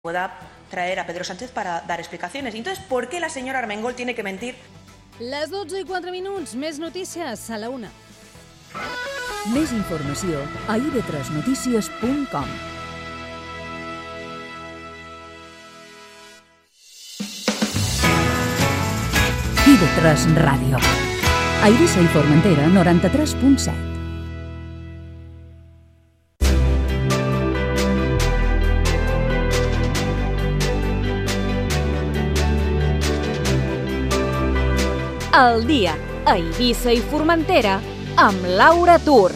pueda traer a Pedro Sánchez para dar explicaciones. Entonces, ¿por qué la señora Armengol tiene que mentir? Les 12:04, més notícies a la 1. Més informació a ib3notícies.com. IB3 Ràdio. A Eivissa i Formentera, 93.7. El dia a Eivissa i Formentera amb Laura Tur.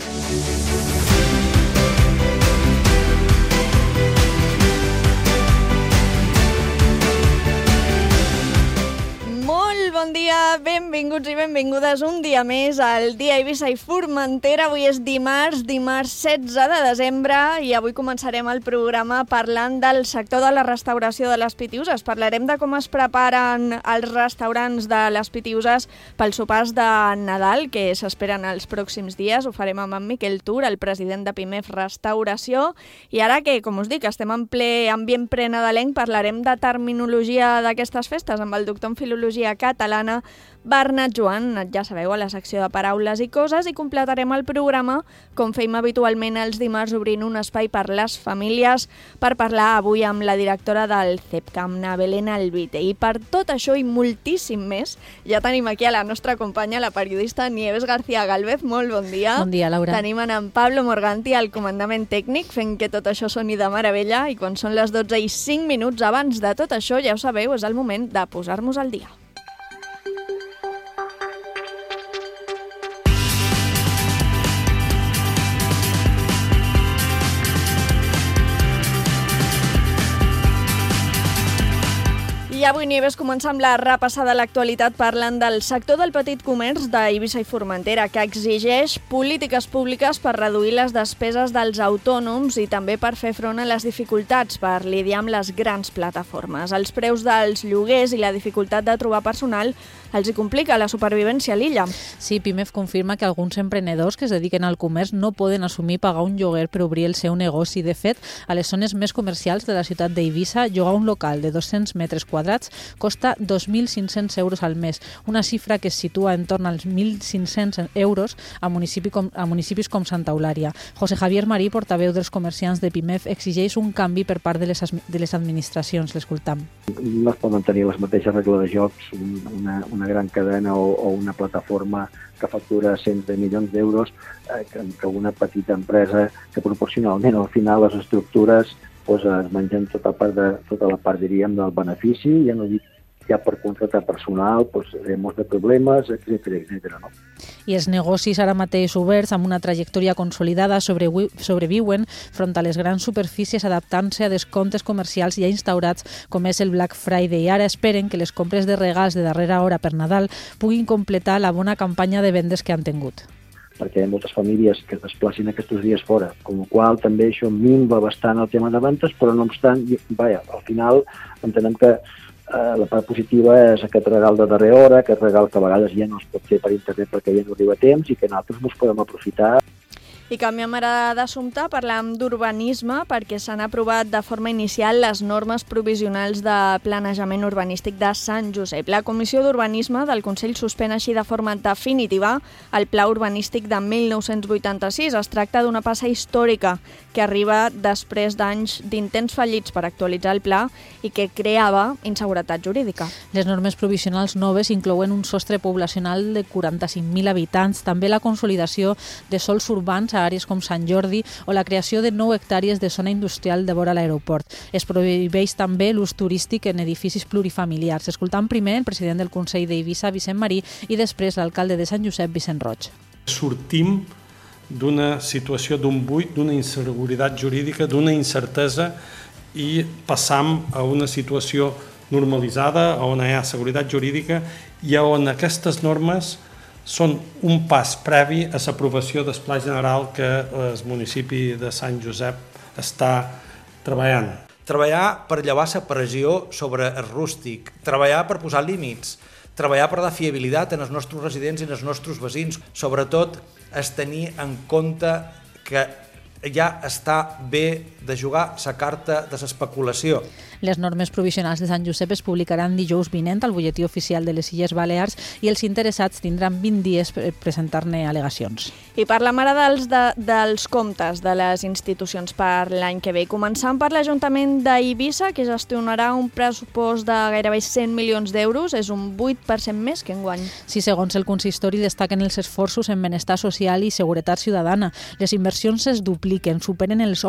Bon dia, benvinguts i benvingudes un dia més al dia Eivissa i Formentera. Avui és dimarts 16 de desembre i avui començarem el programa parlant del sector de la restauració de les Pitiüses. Parlarem de com es preparen els restaurants de les Pitiüses pels sopars de Nadal que s'esperen els pròxims dies. Ho farem amb en Miquel Tur, el president de Pimef Restauració. I ara que, com us dic, estem en ple ambient prenadalenc, parlarem de terminologia d'aquestes festes amb el doctor en Filologia Catalana Bernat Joan, ja sabeu, a la secció de paraules i coses, i completarem el programa, com feim habitualment els dimarts, obrint un espai per les famílies, per parlar avui amb la directora del CEPCAM, na Belén Albite. I per tot això i moltíssim més, ja tenim aquí a la nostra companya, la periodista Nieves García Gálvez. Molt bon dia. Bon dia, Laura. Tenim en Pablo Morganti al comandament tècnic, fent que tot això soni de meravella, i quan són les 12:05, abans de tot això, ja ho sabeu, és el moment de posar-nos al dia. I avui, Nieves, comença amb la repassada de l'actualitat parlant del sector del petit comerç d'Eivissa i Formentera, que exigeix polítiques públiques per reduir les despeses dels autònoms i també per fer front a les dificultats per lidiar amb les grans plataformes. Els preus dels lloguers i la dificultat de trobar personal els hi complica la supervivència a l'illa. Sí, Pimef confirma que alguns emprenedors que es dediquen al comerç no poden assumir pagar un lloguer per obrir el seu negoci. De fet, a les zones més comercials de la ciutat d'Eivissa, llogar un local de 200 metres quadrats costa 2.500 euros al mes, una xifra que es situa en torn als 1.500 euros a municipis com Santa Eulària. José Javier Marí, portaveu dels comerciants de Pimef, exigeix un canvi per part de les administracions. L'escoltam. No es poden tenir les mateixes regles de jocs una gran cadena o una plataforma que factura cents de milions d'euros que una petita empresa que proporcionalment al final les estructures es mengen tota la part, diríem, del benefici, ja no dic ja per contractar personal, molts de problemes, etcètera, no? I els negocis ara mateix oberts amb una trajectòria consolidada sobreviuen front a les grans superfícies adaptant-se a descomptes comercials ja instaurats com és el Black Friday. Ara esperen que les compres de regals de darrera hora per Nadal puguin completar la bona campanya de vendes que han tingut. Perquè hi ha moltes famílies que es desplacin aquests dies fora, com la qual també això minva bastant el tema de ventes, però no obstant, al final entenem que la part positiva és aquest regal de darrera hora, aquest regal que a vegades ja no es pot fer per internet perquè ja no arriba a temps i que nosaltres ens podem aprofitar. I canviem ara d'assumpte, parlem d'urbanisme perquè s'han aprovat de forma inicial les normes provisionals de planejament urbanístic de Sant Josep. La Comissió d'Urbanisme del Consell suspèn així de forma definitiva el Pla Urbanístic de 1986. Es tracta d'una passa històrica que arriba després d'anys d'intents fallits per actualitzar el pla i que creava inseguretat jurídica. Les normes provisionals noves inclouen un sostre poblacional de 45.000 habitants, també la consolidació de sols urbans a àrees com Sant Jordi o la creació de 9 hectàrees de zona industrial de vora l'aeroport. Es prohibeix també l'ús turístic en edificis plurifamiliars. Escoltant primer el president del Consell d'Eivissa, Vicent Marí, i després l'alcalde de Sant Josep, Vicent Roig. Sortim d'una situació d'un buit, d'una inseguretat jurídica, d'una incertesa i passam a una situació normalitzada on hi ha seguretat jurídica i on aquestes normes són un pas previ a l'aprovació del Pla General que el municipi de Sant Josep està treballant. Treballar per llevar la pressió sobre el rústic, treballar per posar límits, treballar per la fiabilitat en els nostres residents i en els nostres veïns. Sobretot, és tenir en compte que ja està bé de jugar la carta de l'especulació. Les normes provisionals de Sant Josep es publicaran dijous vinent al butlletí oficial de les Illes Balears i els interessats tindran 20 dies per presentar-ne al·legacions. I parlem ara dels comptes de les institucions per l'any que ve. Començant per l'Ajuntament d'Eivissa, que gestionarà un pressupost de gairebé 100 milions d'euros, és un 8% més que enguany. Sí, segons el consistori, destaquen els esforços en benestar social i seguretat ciutadana. Les inversions es dupliquen, superen els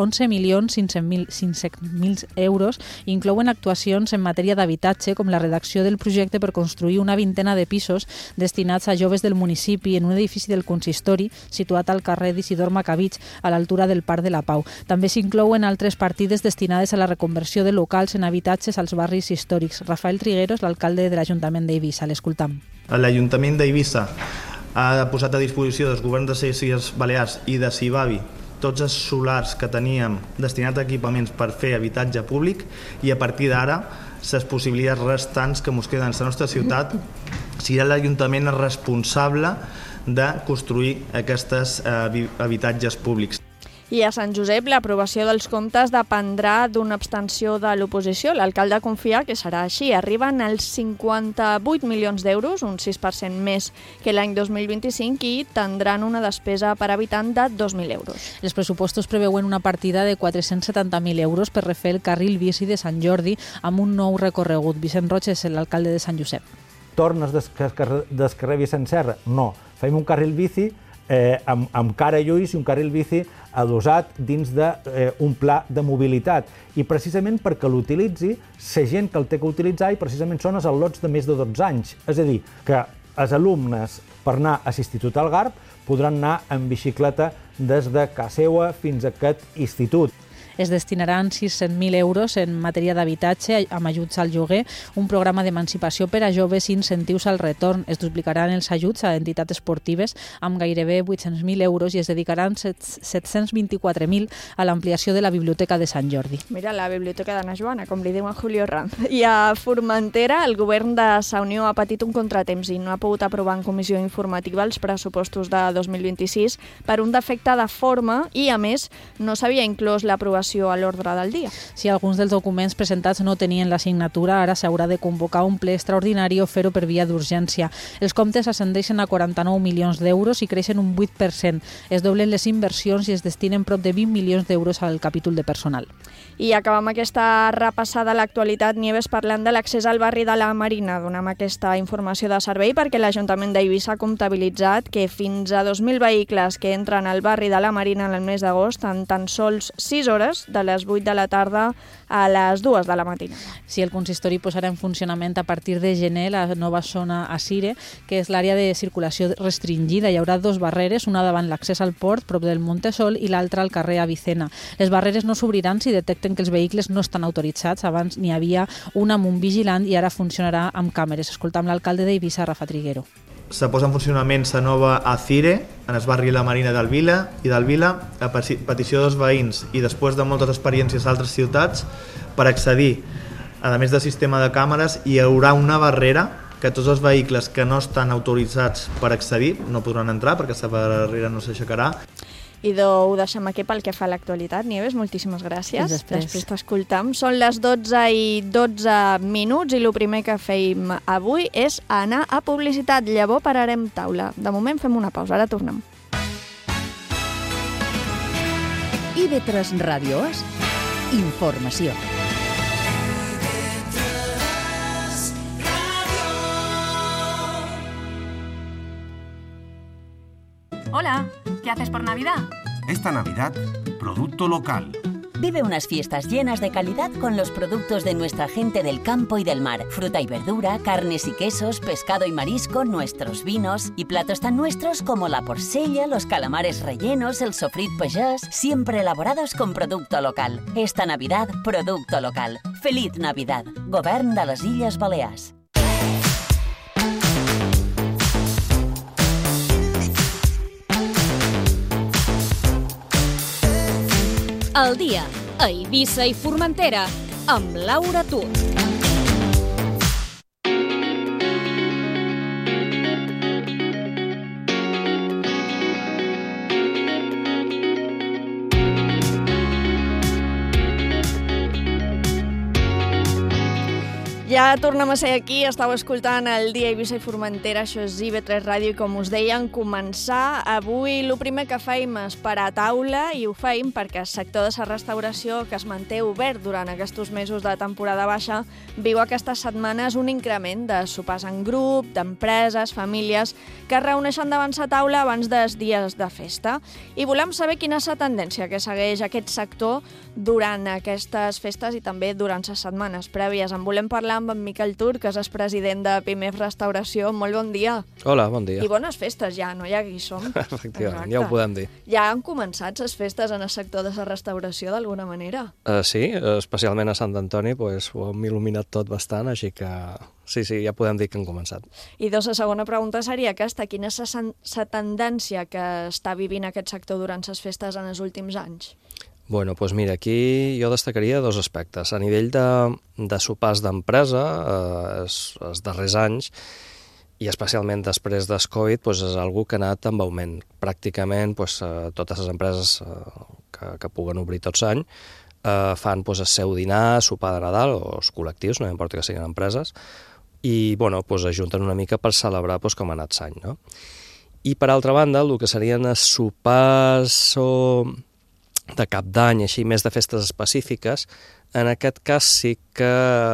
11.500.000 euros i inclouen actuacions en matèria d'habitatge, com la redacció del projecte per construir una vintena de pisos destinats a joves del municipi en un edifici del consistori situat al carrer d'Isidor Macabich, a l'altura del Parc de la Pau. També s'inclouen altres partides destinades a la reconversió de locals en habitatges als barris històrics. Rafael Trigueros, l'alcalde de l'Ajuntament d'Eivissa. L'escoltam. L'Ajuntament d'Eivissa ha posat a disposició dels governs de les Illes Balears i de Sibavi tots els solars que teníem destinats a equipaments per fer habitatge públic, i a partir d'ara les possibilitats restants que ens queden a la nostra ciutat serà l'Ajuntament responsable de construir aquests habitatges públics. I a Sant Josep l'aprovació dels comptes dependrà d'una abstenció de l'oposició. L'alcalde confia que serà així. Arriben als 58 milions d'euros, un 6% més que l'any 2025, i tindran una despesa per habitant de 2.000 euros. Els pressupostos preveuen una partida de 470.000 euros per refer el carril bici de Sant Jordi amb un nou recorregut. Vicent Roig és l'alcalde de Sant Josep. Tornes del carrer Vicent Serra? No. Fem un carril bici amb cara i ulls i un carril bici adossat dins d'un pla de mobilitat, i precisament perquè l'utilitzi la gent que el té que utilitzar, i precisament són els al·lots de més de 12 anys. És a dir, que els alumnes per anar a l'Institut Algarb podran anar en bicicleta des de casa seva fins a aquest institut. Es destinaran 600.000 euros en matèria d'habitatge amb ajuts al lloguer, un programa d'emancipació per a joves i incentius al retorn. Es duplicaran els ajuts a entitats esportives amb gairebé 800.000 euros i es dedicaran 724.000 a l'ampliació de la Biblioteca de Sant Jordi. Mira, la Biblioteca d'Anna Joana, com li diu a Julio Ranz. I a Formentera, el govern de Sa Unió ha patit un contratemps i no ha pogut aprovar en comissió informativa els pressupostos de 2026 per un defecte de forma i, a més, no s'havia inclòs l'aprovació a l'ordre del dia. Si alguns dels documents presentats no tenien la signatura, ara s'haurà de convocar un ple extraordinari o fer-ho per via d'urgència. Els comptes ascendeixen a 49 milions d'euros i creixen un 8%. Es doblen les inversions i es destinen prop de 20 milions d'euros al capítol de personal. I acabem aquesta repassada a l'actualitat, Nieves, parlant de l'accés al barri de la Marina. Donem aquesta informació de servei perquè l'Ajuntament d'Eivissa ha comptabilitzat que fins a 2.000 vehicles que entren al barri de la Marina en el mes d'agost en tan sols 6 hores, de les 8 de la tarda a les 2 de la matinada. Sí, el consistori posarà en funcionament a partir de gener la nova zona Asire, que és l'àrea de circulació restringida. Hi haurà 2 barreres, una davant l'accés al port, prop del Montesol, i l'altra al carrer Avicena. Les barreres no s'obriran si detecten que els vehicles no estan autoritzats. Abans n'hi havia una amb un vigilant i ara funcionarà amb càmeres. Escoltam l'alcalde d'Eivissa, Rafa Triguero. Se posa en funcionament la nova Acire en el barri La Marina del Vila a petició dels veïns i després de moltes experiències a altres ciutats. Per accedir, a més del sistema de càmeres, hi haurà una barrera que tots els vehicles que no estan autoritzats per accedir no podran entrar perquè aquesta barrera no s'aixecarà. I ho deixem aquí pel que fa a l'actualitat. Nieves, moltíssimes gràcies. Després t'escoltam. Són les 12:12 i el primer que fem avui és anar a publicitat. Llavors pararem taula. De moment fem una pausa, ara tornem. IB3 Ràdio És informació. Hola, ¿qué haces por Navidad? Esta Navidad, producto local. Vive unas fiestas llenas de calidad con los productos de nuestra gente del campo y del mar. Fruta y verdura, carnes y quesos, pescado y marisco, nuestros vinos y platos tan nuestros como la porcella, los calamares rellenos, el sofrit pagès, siempre elaborados con producto local. Esta Navidad, producto local. Feliz Navidad. Govern de les Illes Balears. El dia a Eivissa i Formentera amb Laura Tur. Ja tornem a ser aquí, estàu escoltant el Dia Eivissa i Formentera, això és IB3 Ràdio, i com us deien, començar avui. El primer que feim és parar taula, i ho feim perquè el sector de la restauració, que es manté obert durant aquests mesos de temporada baixa, viu aquestes setmanes un increment de sopars en grup, d'empreses, famílies, que es reuneixen davant la taula abans dels dies de festa. I volem saber quina és la tendència que segueix aquest sector durant aquestes festes i també durant les setmanes prèvies. En volem parlar amb en Miquel Tur, que és el president de PIMEF Restauració. Molt bon dia. Hola, bon dia. I bones festes ja, no? Ja aquí som. Efectivament, ja ho podem dir. Ja han començat les festes en el sector de la restauració d'alguna manera? Sí, especialment a Sant Antoni ho hem il·luminat tot bastant, així que sí, ja podem dir que han començat. I la segona pregunta seria aquesta: quina és la tendència que està vivint aquest sector durant les festes en els últims anys? Bueno, doncs mira, aquí jo destacaria dos aspectes. A nivell de sopars d'empresa, els darrers anys, i especialment després del Covid, doncs és una cosa que ha anat en augment. Pràcticament totes les empreses que puguen obrir tot l'any fan el seu dinar, sopar de Nadal, o els col·lectius, no importa que siguin empreses, i ajunten una mica per celebrar com ha anat l'any, no? I per altra banda, el que serien els sopars de cap d'any, així més de festes específiques, en aquest cas sí que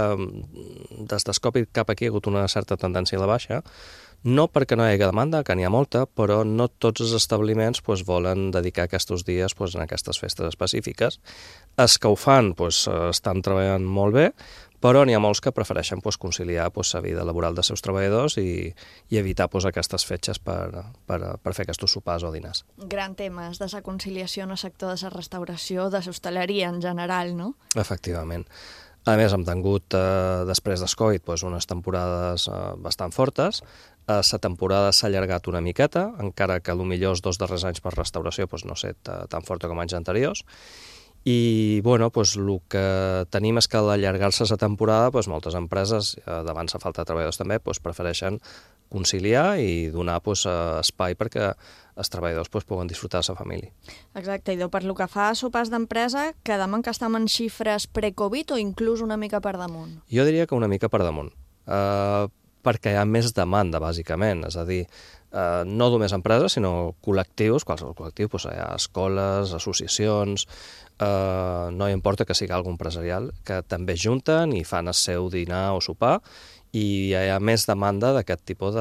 des del Covid cap aquí hi ha hagut una certa tendència a la baixa, no perquè no hi hagi demanda, que n'hi ha molta, però no tots els establiments volen dedicar aquests dies en aquestes festes específiques. Els que ho fan estan treballant molt bé, però n'hi ha molts que prefereixen conciliar la vida laboral dels seus treballadors i evitar aquestes fetges per fer aquests sopars o dinars. Gran tema, és de la conciliació en el sector de la restauració, de l'hostaleria en general, no? Efectivament. A més, hem tingut, després del Covid, unes temporades bastant fortes. La temporada s'ha allargat una miqueta, encara que potser els 2 darrers anys per restauració no ha estat tan forta com anys anteriors. I el que tenim és que a allargar-se la temporada, moltes empreses, davant la falta de treballadors també, prefereixen conciliar i donar espai perquè els treballadors puguen disfrutar de la família. Exacte, i per lo que fa a sopars d'empresa, quedem en que estem en xifres pre-Covid o inclús una mica per damunt? Jo diria que una mica per damunt, perquè hi ha més demanda, bàsicament, és a dir, no només empreses, sinó col·lectius, qualsevol col·lectiu, hi ha escoles, associacions, no importa que sigui algun empresarial, que també junten i fan el seu dinar o sopar, i hi ha més demanda d'aquest tipus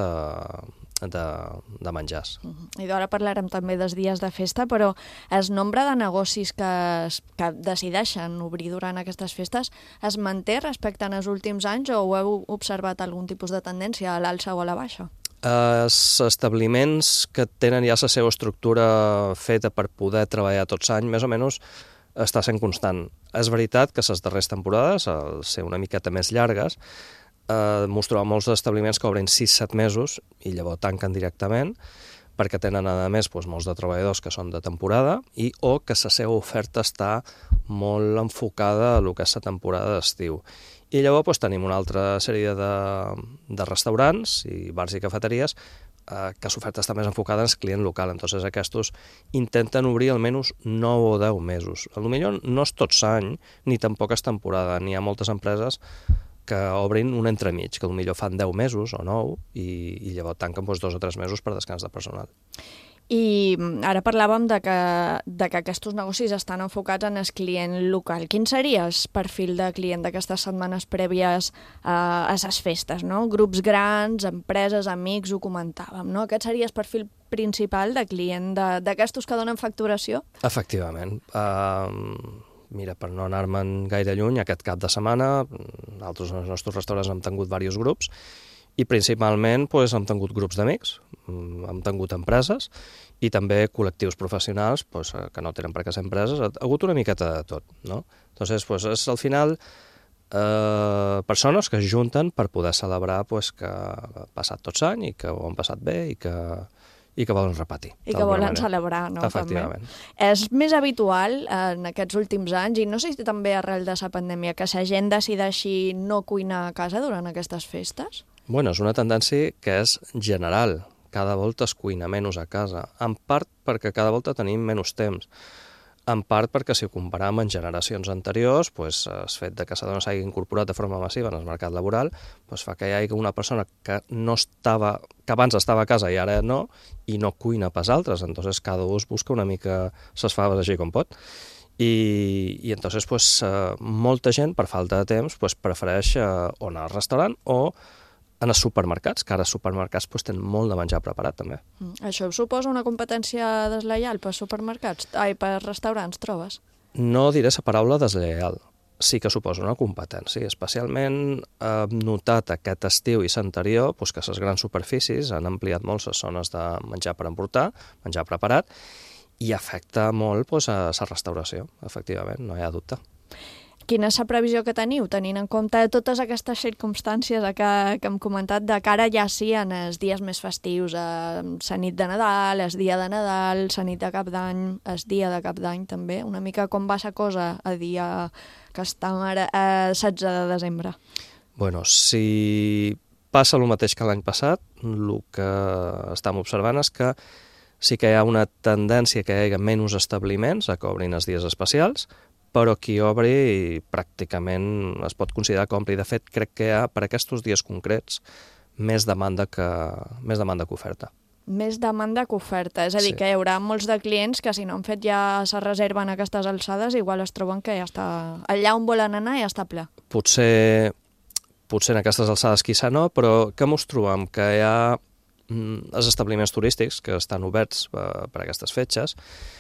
de menjars. I ara parlarem també dels dies de festa, però el nombre de negocis que decideixen obrir durant aquestes festes es manté respecte als últims anys o heu observat algun tipus de tendència a l'alça o a la baixa? Els establiments que tenen ja la seva estructura feta per poder treballar tot l'any, més o menys està sent constant. És veritat que les darreres temporades, al ser una miqueta més llargues, mostrava molts establiments que obren 6-7 mesos i llavors tanquen directament, perquè tenen, a més, molts de treballadors que són de temporada o que la seva oferta està molt enfocada a lo que és la temporada d'estiu. I llavors tenim una altra sèrie de restaurants i bars i cafeteries que l'oferta està més enfocada en el client local. Entonces aquests intenten obrir almenys 9 o 10 mesos. Potser no és tot l'any, ni tampoc és temporada. N'hi ha moltes empreses que obrin un entremig, que potser fan 10 mesos o 9 i llavors tanquen 2 o 3 mesos per descans de personal. I ara parlàvem de que aquests negocis estan enfocats en el client local. Quin seria el perfil de client d'aquestes setmanes prèvies a les festes, no? Grups grans, empreses, amics, ho comentàvem, no? Aquest seria el perfil principal de client d'aquestos que donen facturació? Efectivament. Mira, per no anar-me'n gaire lluny, aquest cap de setmana, nosaltres als nostres restaurants hem tingut diversos grups, i principalment hem tingut grups d'amics, hem tingut empreses i també col·lectius professionals que no tenen per què ser empreses. Ha hagut una miqueta de tot, no? Entonces, és al final persones que es junten per poder celebrar que ha passat tot l'any i que ho han passat bé i que volen repetir. I que volen celebrar, no? Efectivament. També. És més habitual en aquests últims anys, i no sé si també arrel de la pandèmia, que la gent decideixi no cuinar a casa durant aquestes festes? Bueno, és una tendència que és general. Cada volta es cuina menys a casa, en part perquè cada volta tenim menys temps. en part perquè si ho comparem amb generacions anteriors, doncs, el fet de que la dona s'hagi incorporat de forma massiva en el mercat laboral doncs, fa que hi hagi una persona que abans estava a casa i ara no, i no cuina pas altres, entonces cada un es busca una mica ses faves així com pot. I entonces pues, molta gent, per falta de temps, pues, prefereix o anar al restaurant o en els supermercats, que ara els supermercats pues, tenen molt de menjar preparat també. Això suposa una competència deslleial per supermercats? Per restaurants, trobes? No diré la paraula deslleial. Sí que suposa una competència. Especialment hem notat aquest estiu i l'anterior pues, que les grans superfícies han ampliat molt les zones de menjar per emportar, menjar preparat, i afecta molt pues, a la restauració, efectivament, no hi ha dubte. Quina és la previsió que teniu, tenint en compte totes aquestes circumstàncies que hem comentat de cara ja sí en els dies més festius, la nit de Nadal, el dia de Nadal, la nit de Cap d'Any, el dia de Cap d'Any també, una mica com va la cosa a dia que estem ara a 16 de desembre? Bueno, si passa el mateix que l'any passat, el que estem observant és que sí que hi ha una tendència que hi hagi menys establiments a que obrin els dies especials, però qui obri pràcticament es pot considerar que ompli. De fet, crec que hi ha, per aquests dies concrets, més demanda que oferta. Més demanda que oferta, és a dir, que hi haurà molts de clients que si no han fet ja la reserva en aquestes alçades, igual es troben que ja està allà on volen anar ja està ple. Potser en aquestes alçades quizà no, però què mos trobem? Que hi ha els establiments turístics que estan oberts per aquestes fetges,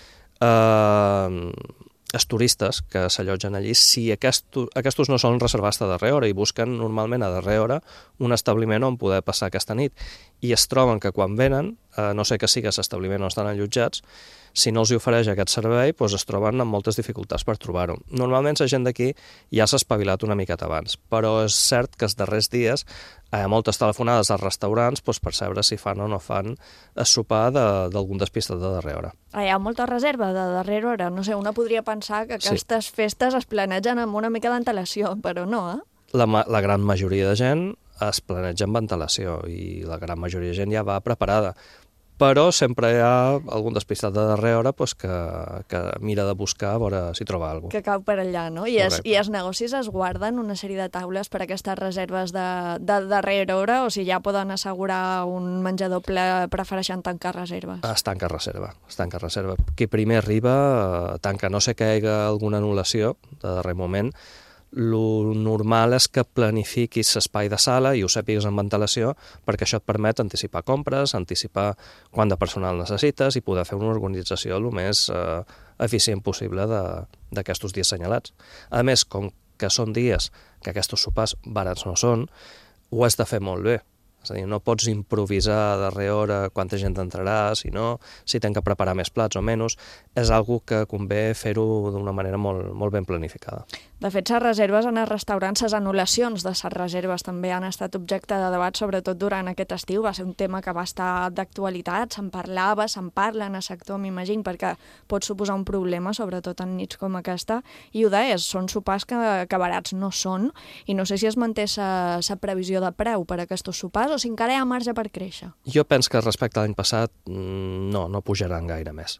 els turistes que s'allotgen allí, si aquests no solen reservar-se a darrera hora i busquen normalment a darrera hora un establiment on poder passar aquesta nit i es troben que quan venen, no sé que sigui l'establiment on estan allotjats, si no els ofereix aquest servei, doncs es troben amb moltes dificultats per trobar-ho. Normalment la gent d'aquí ja s'ha espavilat una miqueta abans, però és cert que els darrers dies hi ha moltes telefonades als restaurants per saber si fan o no fan el sopar d'algun despistat de darrera hora. Hi ha molta reserva de darrera hora. No sé, una podria pensar que aquestes festes es planegen amb una mica d'antelació, però no, eh? La gran majoria de gent es planeja amb antelació i la gran majoria de gent ja va preparada. Però sempre hi ha algun despistat de darrera hora que mira de buscar a veure si troba alguna cosa. Que cau per allà, no? I els negocis es guarden una sèrie de taules per aquestes reserves de darrera hora o si ja poden assegurar un menjador ple prefereixen tancar reserves? Es tanca reserva. Qui primer arriba tanca. No sé que hi hagi alguna anul·lació de darrer moment. Lo normal és que planifiquis l'espai de sala i ho sàpigues amb antelació perquè això et permet anticipar compres, anticipar quant de personal necessites i poder fer una organització el més eficient possible d'aquests dies assenyalats. A més, com que són dies que aquests sopars barats no són, ho has de fer molt bé. És a dir, no pots improvisar a darrera hora quanta gent entrarà, si tens que preparar més plats o menys. És algo que convé fer-ho d'una manera molt ben planificada. De fet, les reserves en els restaurants, les anul·lacions de les reserves també han estat objecte de debat, sobretot durant aquest estiu. Va ser un tema que va estar d'actualitat, se'n parlava, se'n parla en el sector, m'imagino, perquè pot suposar un problema, sobretot en nits com aquesta. I ho deies, són sopars que barats no són, i no sé si es manté la previsió de preu per a aquests sopars o si encara hi ha marge per créixer. Jo penso que respecte a l'any passat no pujaran gaire més.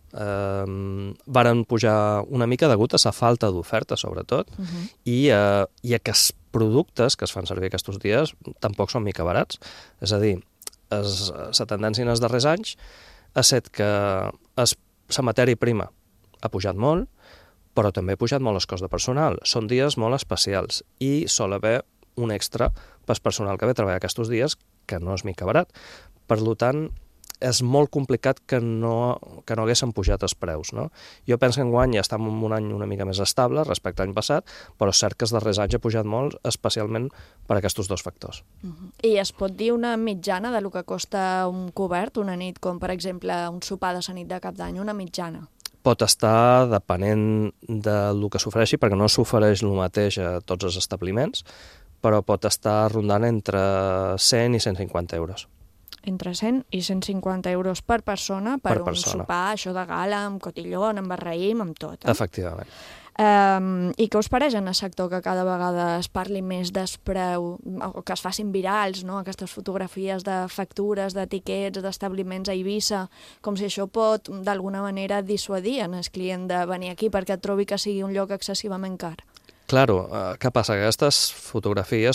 Varen pujar una mica degut a la falta d'oferta, sobretot, i aquests productes que es fan servir aquests dies tampoc són mica barats. És a dir, la tendència en els darrers anys ha estat que la matèria prima ha pujat molt, però també ha pujat molt el cost de personal. Són dies molt especials i sol haver un extra pel personal que ve a treballar aquests dies que no és mica barat. Per tant, és molt complicat que no haguessin pujat els preus. No? Jo penso que enguany ja estem en un any una mica més estable respecte a l'any passat, però és cert que els darrers anys ha pujat molt, especialment per aquests dos factors. I es pot dir una mitjana de lo que costa un cobert una nit, com per exemple un sopar de la nit de Cap d'Any, una mitjana? Pot estar depenent del que s'ofereixi, perquè no s'ofereix el mateix a tots els establiments, però pot estar rondant entre 100 i 150 euros. Entre 100 i 150 euros per persona per un sopar, això de gala, amb cotillon, amb raïm, amb tot. Efectivament. I què us pareix en el sector que cada vegada es parli més d'espreu, o que es facin virals, no? Aquestes fotografies de factures, d'etiquets, d'establiments a Eivissa, com si això pot d'alguna manera dissuadir en el client de venir aquí perquè et trobi que sigui un lloc excessivament car? Claro, què passa? Aquestes fotografies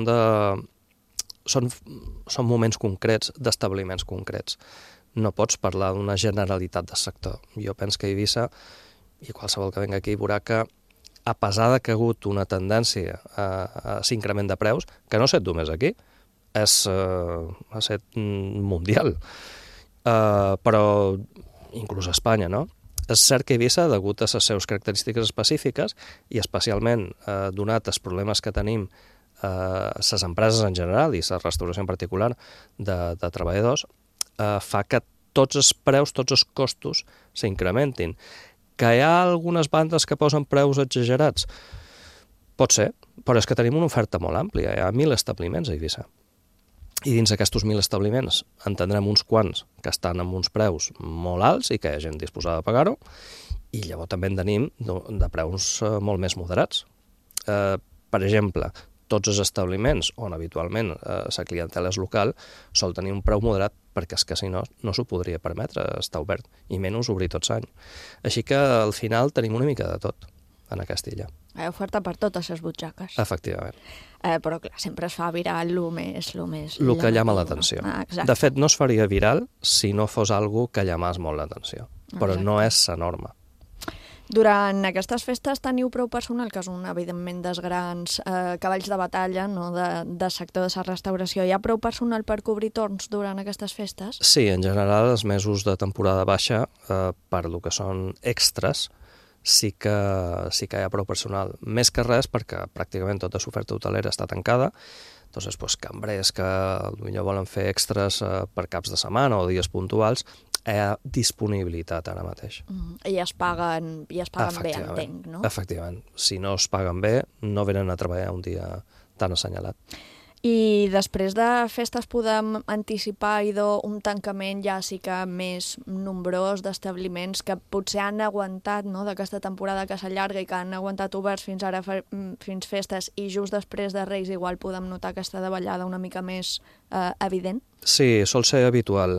són moments concrets d'establiments concrets. No pots parlar d'una generalitat del sector. Jo penso que a Eivissa, i qualsevol que vingui aquí, veurà que a pesar de que ha hagut una tendència a l'increment de preus, que no ha estat només aquí, ha estat mundial, però inclús a Espanya, no? És cert que Eivissa, degut a les seves característiques específiques, i especialment donat els problemes que tenim les empreses en general i la restauració en particular de treballadors, fa que tots els preus, tots els costos s'incrementin. Que hi ha algunes bandes que posen preus exagerats? Pot ser, però és que tenim una oferta molt àmplia. Hi ha 1.000 establiments a Eivissa. I dins d'aquests 1.000 establiments en tindrem uns quants que estan amb uns preus molt alts i que hi ha gent disposada a pagar-ho, i llavors també en tenim de preus molt més moderats. Per exemple, tots els establiments on habitualment la clientela és local sol tenir un preu moderat perquè és que si no s'ho podria permetre estar obert, i menys obrir tots l'any. Així que al final tenim una mica de tot en aquesta illa. Hi ha oferta per totes les butxaques. Efectivament. Però clar, sempre es fa viral el més... El que llama l'atenció. De fet, no es faria viral si no fos algo que llamàs molt l'atenció, però no és la norma. Durant aquestes festes teniu prou personal, que són evidentment dels grans cavalls de batalla, no, del sector de la restauració. Hi ha prou personal per cobrir torns durant aquestes festes? Sí, en general els mesos de temporada baixa, per lo que són extras, sí que hi ha prou personal. Més que res perquè pràcticament tota l'oferta hotelera està tancada, doncs cambrers que potser volen fer extras per caps de setmana o dies puntuals, hi ha disponibilitat ara mateix. I es paguen bé, entenc, no? Efectivament. Si no es paguen bé, no venen a treballar un dia tan assenyalat. I després de festes podem anticipar un tancament ja sí que més nombrós d'establiments que potser han aguantat, no?, d'aquesta temporada que s'allarga i que han aguantat oberts fins ara, fins festes, i just després de Reis igual podem notar aquesta davallada una mica més evident? Sí, sol ser habitual.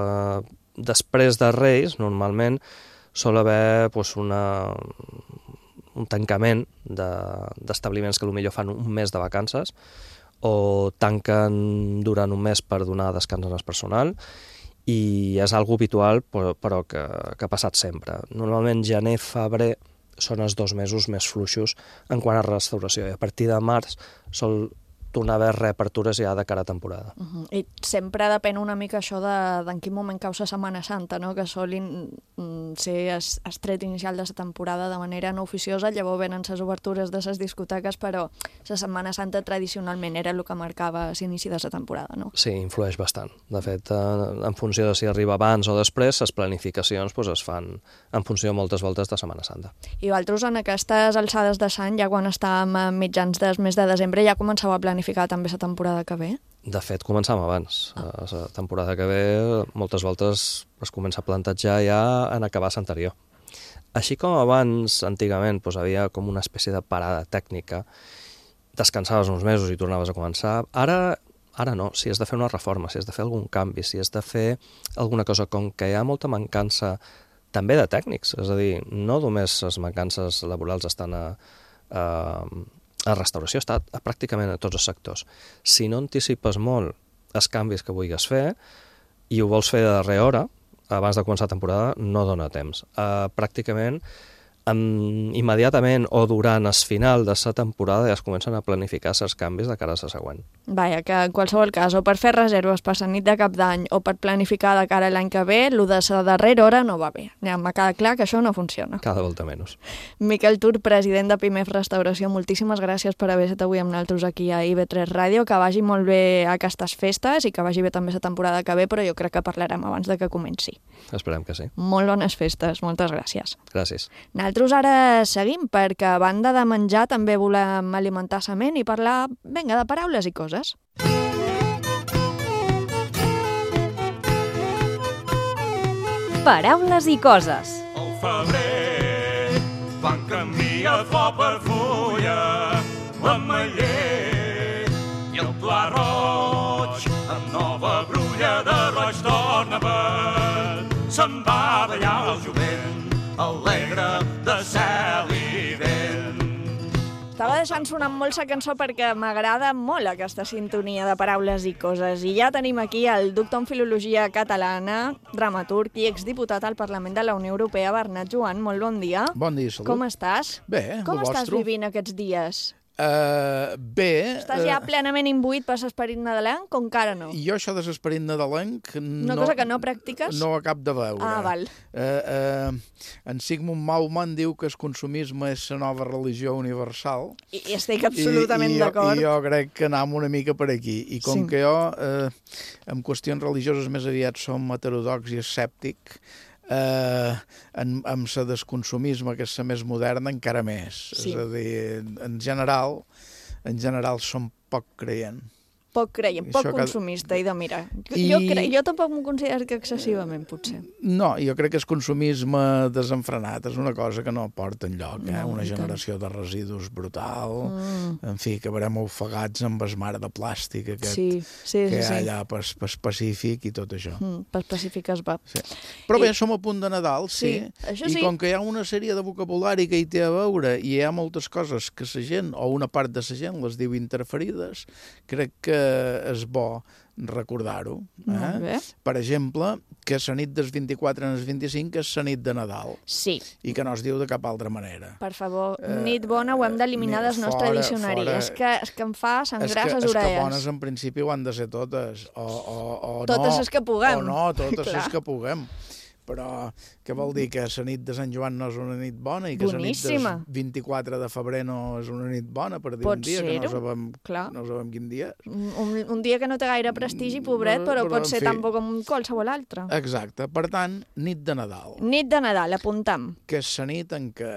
Després de Reis, normalment, sol haver un tancament d'establiments que potser fan un mes de vacances o tanquen durant un mes per donar descans al personal, i és algo habitual però que ha passat sempre. Normalment gener, febrer són els 2 mesos més fluixos en quant a restauració, i a partir de març sol tornar a haver reapertures ja de cara a temporada. I sempre depèn una mica això d'en quin moment cau la Setmana Santa, no?, que solin ser el tret inicial de la temporada de manera no oficiosa, llavors venen les obertures de les discoteques, però la Setmana Santa tradicionalment era el que marcava l'inici de la temporada, no? Sí, influeix bastant. De fet, en funció de si arriba abans o després, les planificacions es fan en funció moltes voltes de Setmana Santa. I vosaltres en aquestes alçades de l'any, ja quan estàvem a mitjans del mes de desembre, ja començau a planificar també la temporada que ve? De fet, començàvem abans. La temporada que ve moltes voltes es comença a plantejar ja en acabar l'anterior. Així com abans, antigament, havia com una espècie de parada tècnica, descansaves uns mesos i tornaves a començar. Ara no, si has de fer una reforma, si has de fer algun canvi, si has de fer alguna cosa, com que hi ha molta mancança també de tècnics, és a dir, no només les mancances laborals estan a restauració, està pràcticament a tots els sectors. Si no anticipes molt els canvis que vulguis fer i ho vols fer de darrera hora, abans de començar la temporada, no dona temps. Pràcticament immediatament o durant el final de la temporada ja es comencen a planificar els canvis de cara a la següent. Vaja, que en qualsevol cas, o per fer reserves per la nit de cap d'any o per planificar de cara a l'any que ve, el de la darrera hora no va bé. Ja m'ha quedat clar que això no funciona. Cada volta menys. Miquel Tur, president de PIMEF Restauració, moltíssimes gràcies per haver estat avui amb nosaltres aquí a IB3 Ràdio, que vagi molt bé aquestes festes i que vagi bé també la temporada que ve, però jo crec que parlarem abans de que comenci. Esperem que sí. Molt bones festes, moltes gràcies. Gràcies. Nosaltres ara seguim, perquè a banda de menjar també volem alimentar la ment i parlar, vinga, de paraules i coses. Paraules i coses. Al febrer van canviar que fa per fulla l'ametller i el pla roig amb nova brulla de roig torna a se'n va ballar el jovent alegre de cel i vent. Estava deixant sonar molt la cançó perquè m'agrada molt aquesta sintonia de paraules i coses. I ja tenim aquí el doctor en Filologia Catalana, dramaturg i exdiputat al Parlament de la Unió Europea, Bernat Joan. Molt bon dia. Bon dia, salut. Com estàs? Bé, Com estàs vivint aquests dies? Bé... Estàs ja plenament imbuït per l'esperit nadalenc o encara no? Jo això de l'esperit nadalenc... Una cosa que no practiques? No acab de veure. Ah, val. En Sigmund Bauman diu que el consumisme és la nova religió universal. I estic absolutament d'acord. I jo crec que anem una mica per aquí. I com que jo, en qüestions religioses més aviat som heterodox i escèptic, amb la desconsumisme, que és la més moderna, encara més. És a dir, en general som poc creient. Poc creient, poc consumista, i de mira. Jo tampoc m'ho considero que excessivament, potser. No, jo crec que el consumisme desenfrenat és una cosa que no porta enlloc, una generació de residus brutal, en fi, que acabarem ofegats amb el mar de plàstic aquest que hi ha allà pel Pacífic i tot això. Pel Pacífic es va. Però bé, som a punt de Nadal, sí, i com que hi ha una sèrie de vocabulari que hi té a veure i hi ha moltes coses que la gent, o una part de la gent, les diu interferides, crec que és bo recordar-ho. Per exemple, que la nit del 24 en el 25 és la nit de Nadal. Sí. I que no es diu de cap altra manera. Per favor, nit bona ho hem d'eliminar del nostre diccionari. És que em fa sangrar les orelles. És que bones en principi ho han de ser totes. Totes les que puguem. O no, totes les que puguem. Però què vol dir? Que la nit de Sant Joan no és una nit bona i que la nit del 24 de febrer no és una nit bona, per dir un dia que no sabem quin dia és. Un dia que no té gaire prestigi, pobret, però pot ser tan bo com qualsevol altre. Exacte. Per tant, nit de Nadal. Nit de Nadal, apuntam. Que és la nit en què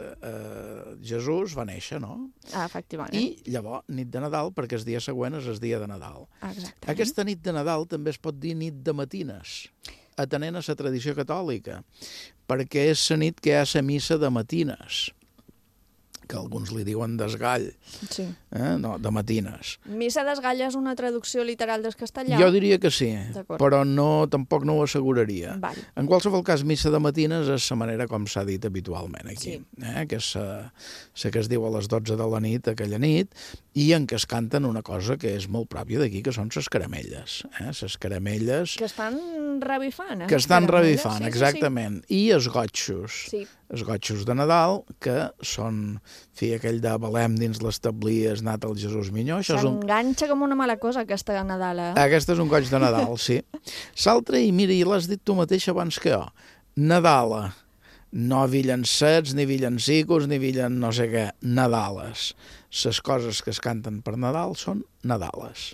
Jesús va néixer, no? Ah, efectivament. I llavors, nit de Nadal, perquè el dia següent és el dia de Nadal. Exactament. Aquesta nit de Nadal també es pot dir nit de matines, atenent a la tradició catòlica, perquè és la nit que hi ha la missa de matines, que alguns li diuen desgall, no, de matines. Missa desgall és una traducció literal del castellà? Jo diria que sí, però tampoc no ho asseguraria. En qualsevol cas, missa de matines és la manera com s'ha dit habitualment aquí, que és la que es diu a les 12 de la nit, aquella nit, i en què es canten una cosa que és molt pròpia d'aquí, que són les caramelles. Les caramelles... Que estan revifant, Que estan revifant, exactament. I els gotxos. Els gotxos de Nadal, que són, aquell de balem dins l'establí és nat el Jesús Minyó. S'enganxa com una mala cosa, aquesta Nadal. Aquesta és un goig de Nadal, sí. L'altre, i mira, i l'has dit tu mateix abans que jo, Nadala. No villancets, ni villancicos, ni no sé què, Nadales. Les coses que es canten per Nadal són Nadales.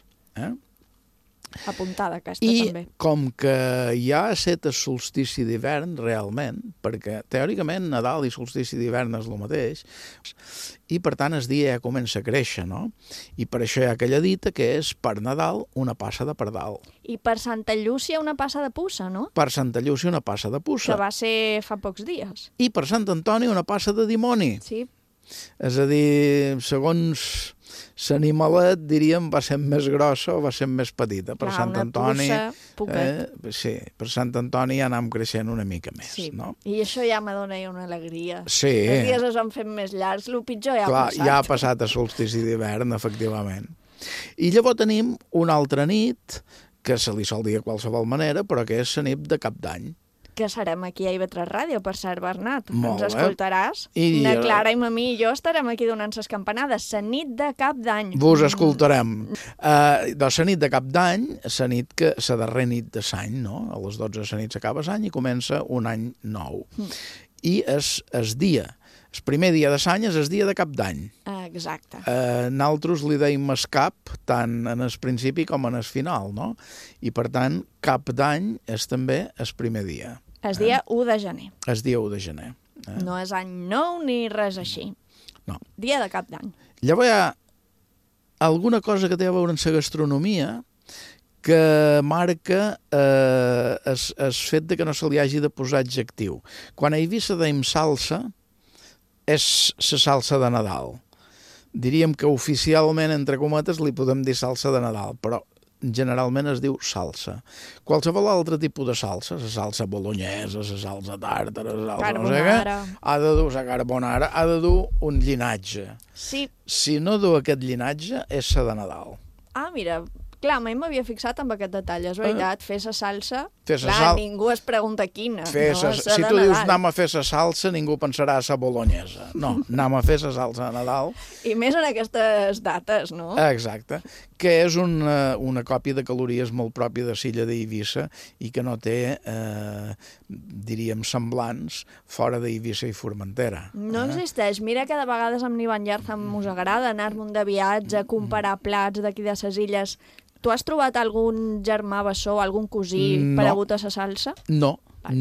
Apuntada aquesta també. I com que ja ha set el solstici d'hivern, realment, perquè teòricament Nadal i solstici d'hivern és el mateix, i per tant el dia ja comença a créixer, no? I per això hi ha aquella dita que és per Nadal una passa de pardal. I per Santa Llúcia una passa de puça, no? Per Santa Llúcia una passa de puça. Que va ser fa pocs dies. I per Sant Antoni una passa de dimoni. Sí. És a dir, segons l'animalet, diríem, va ser més grossa o va ser més petita. Per Sant Antoni, sí, per Sant Antoni ja anem creixent una mica més, no? I això ja m'adona una alegria. Sí. Els dies es van fent més llargs, el pitjor ja ha passat. Ja ha passat a solstici d'hivern, efectivament. I llavors tenim una altra nit, que se li sol dir de qualsevol manera, però que és la nit de Cap d'Any. Que serem aquí a IB3 Ràdio, per cert, Bernat. Molt Ens escoltaràs. Na Clara i Mamí i jo estarem aquí donant les campanades. La nit de Cap d'Any. Vos escoltarem. La nit de Cap d'Any, la darrera nit de l'any, no? A les 12 la nit s'acaba l'any i comença un any nou. I és el dia. El primer dia de l'any és el dia de Cap d'Any. Exacte. Nosaltres li deim el cap, tant en el principi com en el final, no? I per tant, Cap d'Any és també el primer dia. El dia 1 de gener. El dia 1 de gener. No és any nou ni res així. No. Dia de Cap d'Any. Llavors hi ha alguna cosa que té a veure amb la gastronomia que marca el fet de que no se li hagi de posar adjectiu. Quan a Eivissa deim salsa, és la salsa de Nadal. Diríem que oficialment, entre cometes, li podem dir salsa de Nadal, però generalment es diu salsa. Qualsevol altre tipus de salsa, la salsa bolognesa, la salsa tàrtara, la salsa no sé què, ha de dur la carbonara, ha de dur un llinatge. Sí. Si no du aquest llinatge, és la de Nadal. Ah, mira, clar, mai m'havia fixat en aquest detall, és veritat, fer la salsa, ningú es pregunta quina. Si tu dius anem a fer la salsa, ningú pensarà a la bolognesa. No, anem a fer la salsa de Nadal. I més en aquestes dates, no? Exacte, que és una còpia de calories molt pròpia de l'illa d'Eivissa i que no té, diríem, semblants fora d'Eivissa i Formentera. No existeix. Mira que de vegades amb l'Ivan Yarzan us agrada anar-me'n de viatge, comparar plats d'aquí de les illes. Tu has trobat algun germà bessó, algun cosí paregut a la salsa? No.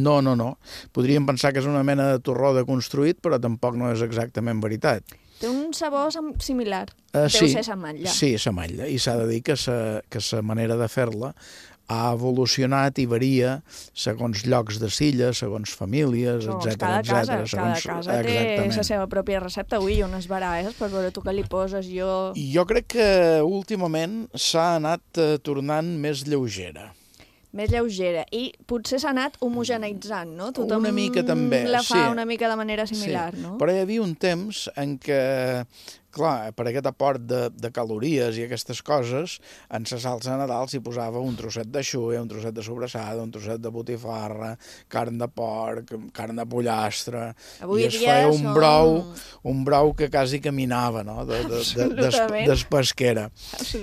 Podríem pensar que és una mena de torró deconstruït, però tampoc no és exactament veritat. Té un sabor similar. Deu ser l'ametlla. Sí, l'ametlla. I s'ha de dir que la manera de fer-la ha evolucionat i varia segons llocs de silla, segons famílies, etc. Cada casa té la seva pròpia recepta. Ui, unes baralles per veure tu què li poses. Jo crec que últimament s'ha anat tornant més lleugera. Més lleugera. I potser s'ha anat homogeneitzant, no? Tothom una mica també, la fa una mica de manera similar, no? Però hi havia un temps en què, clar, per aquest aport de calories i aquestes coses, en la salsa de Nadal s'hi posava un trosset de xulla, un trosset de sobrassada, un trosset de botifarra, carn de porc, carn de pollastre, i es feia un brou que quasi caminava, no?, d'espesquera.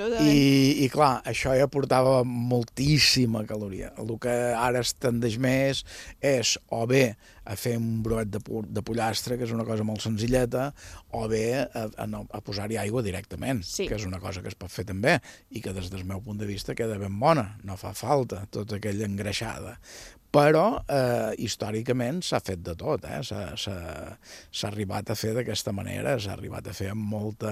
I clar, això ja portava moltíssima caloria. El que ara es tendeix més és o bé a fer un brouet de pollastre, que és una cosa molt senzilleta, o bé a posar-hi aigua directament, que és una cosa que es pot fer també, i que des del meu punt de vista queda ben bona, no fa falta tota aquella engreixada. Però històricament s'ha fet de tot, s'ha arribat a fer d'aquesta manera, s'ha arribat a fer amb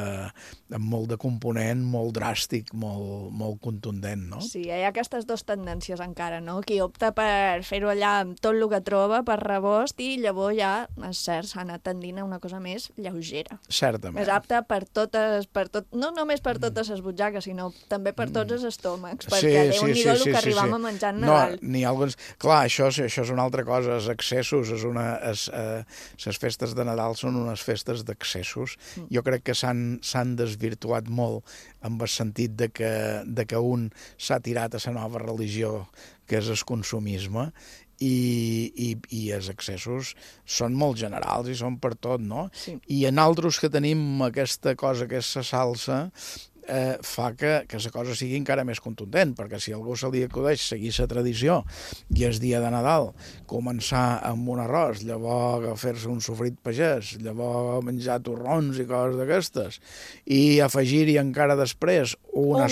molt de component, molt dràstic, molt contundent, no? Sí, hi ha aquestes dues tendències encara, no? Qui opta per fer-ho allà amb tot el que troba, per rebost, i llavors ja, és cert, s'ha anat tendint a una cosa més lleugera. Certament. Més apta per totes, no només per totes les butxaques, sinó també per tots els estómacs, perquè Déu-n'hi-do el que arribam a menjar en Nadal. No, n'hi ha alguns... Clar, això és una altra cosa, els excessos, les festes de Nadal són unes festes d'excessos. Jo crec que s'han desvirtuat molt en el sentit de que un s'ha tirat a la nova religió, que és el consumisme, i els excessos són molt generals i són per tot, no? I en altres que tenim aquesta cosa que és la salsa, fa que la cosa sigui encara més contundent, perquè si algú se li acudeix seguir la tradició i el dia de Nadal començar amb un arròs, llavors fer-se un sofrit pagès, llavors menjar torrons i coses d'aquestes, i afegir-hi encara després una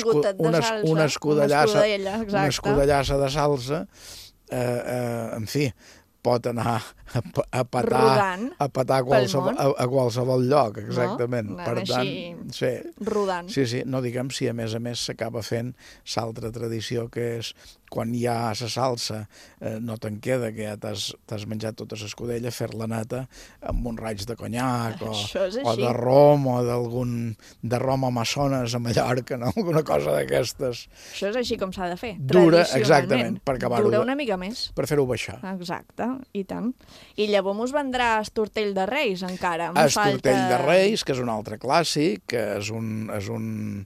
escudellassa de salsa, en fi, pot anar a petar a qualsevol lloc, exactament. No? Per tant, rodant. Sí, no diguem si a més s'acaba fent l'altra tradició, que és quan hi ha la salsa, no te'n queda, que ja t'has menjat tota l'escudella, fer-la nata amb un raig de conyac o de rom o de rom amazones a Mallorca, no? Alguna cosa d'aquestes. Això és així com s'ha de fer, dura, exactament, per acabar-ho. Dura una mica més. Per fer-ho baixar. Exacte, i tant. I llavors mos vendrà el tortell de Reis, encara. El tortell de Reis, que és un altre clàssic, que és un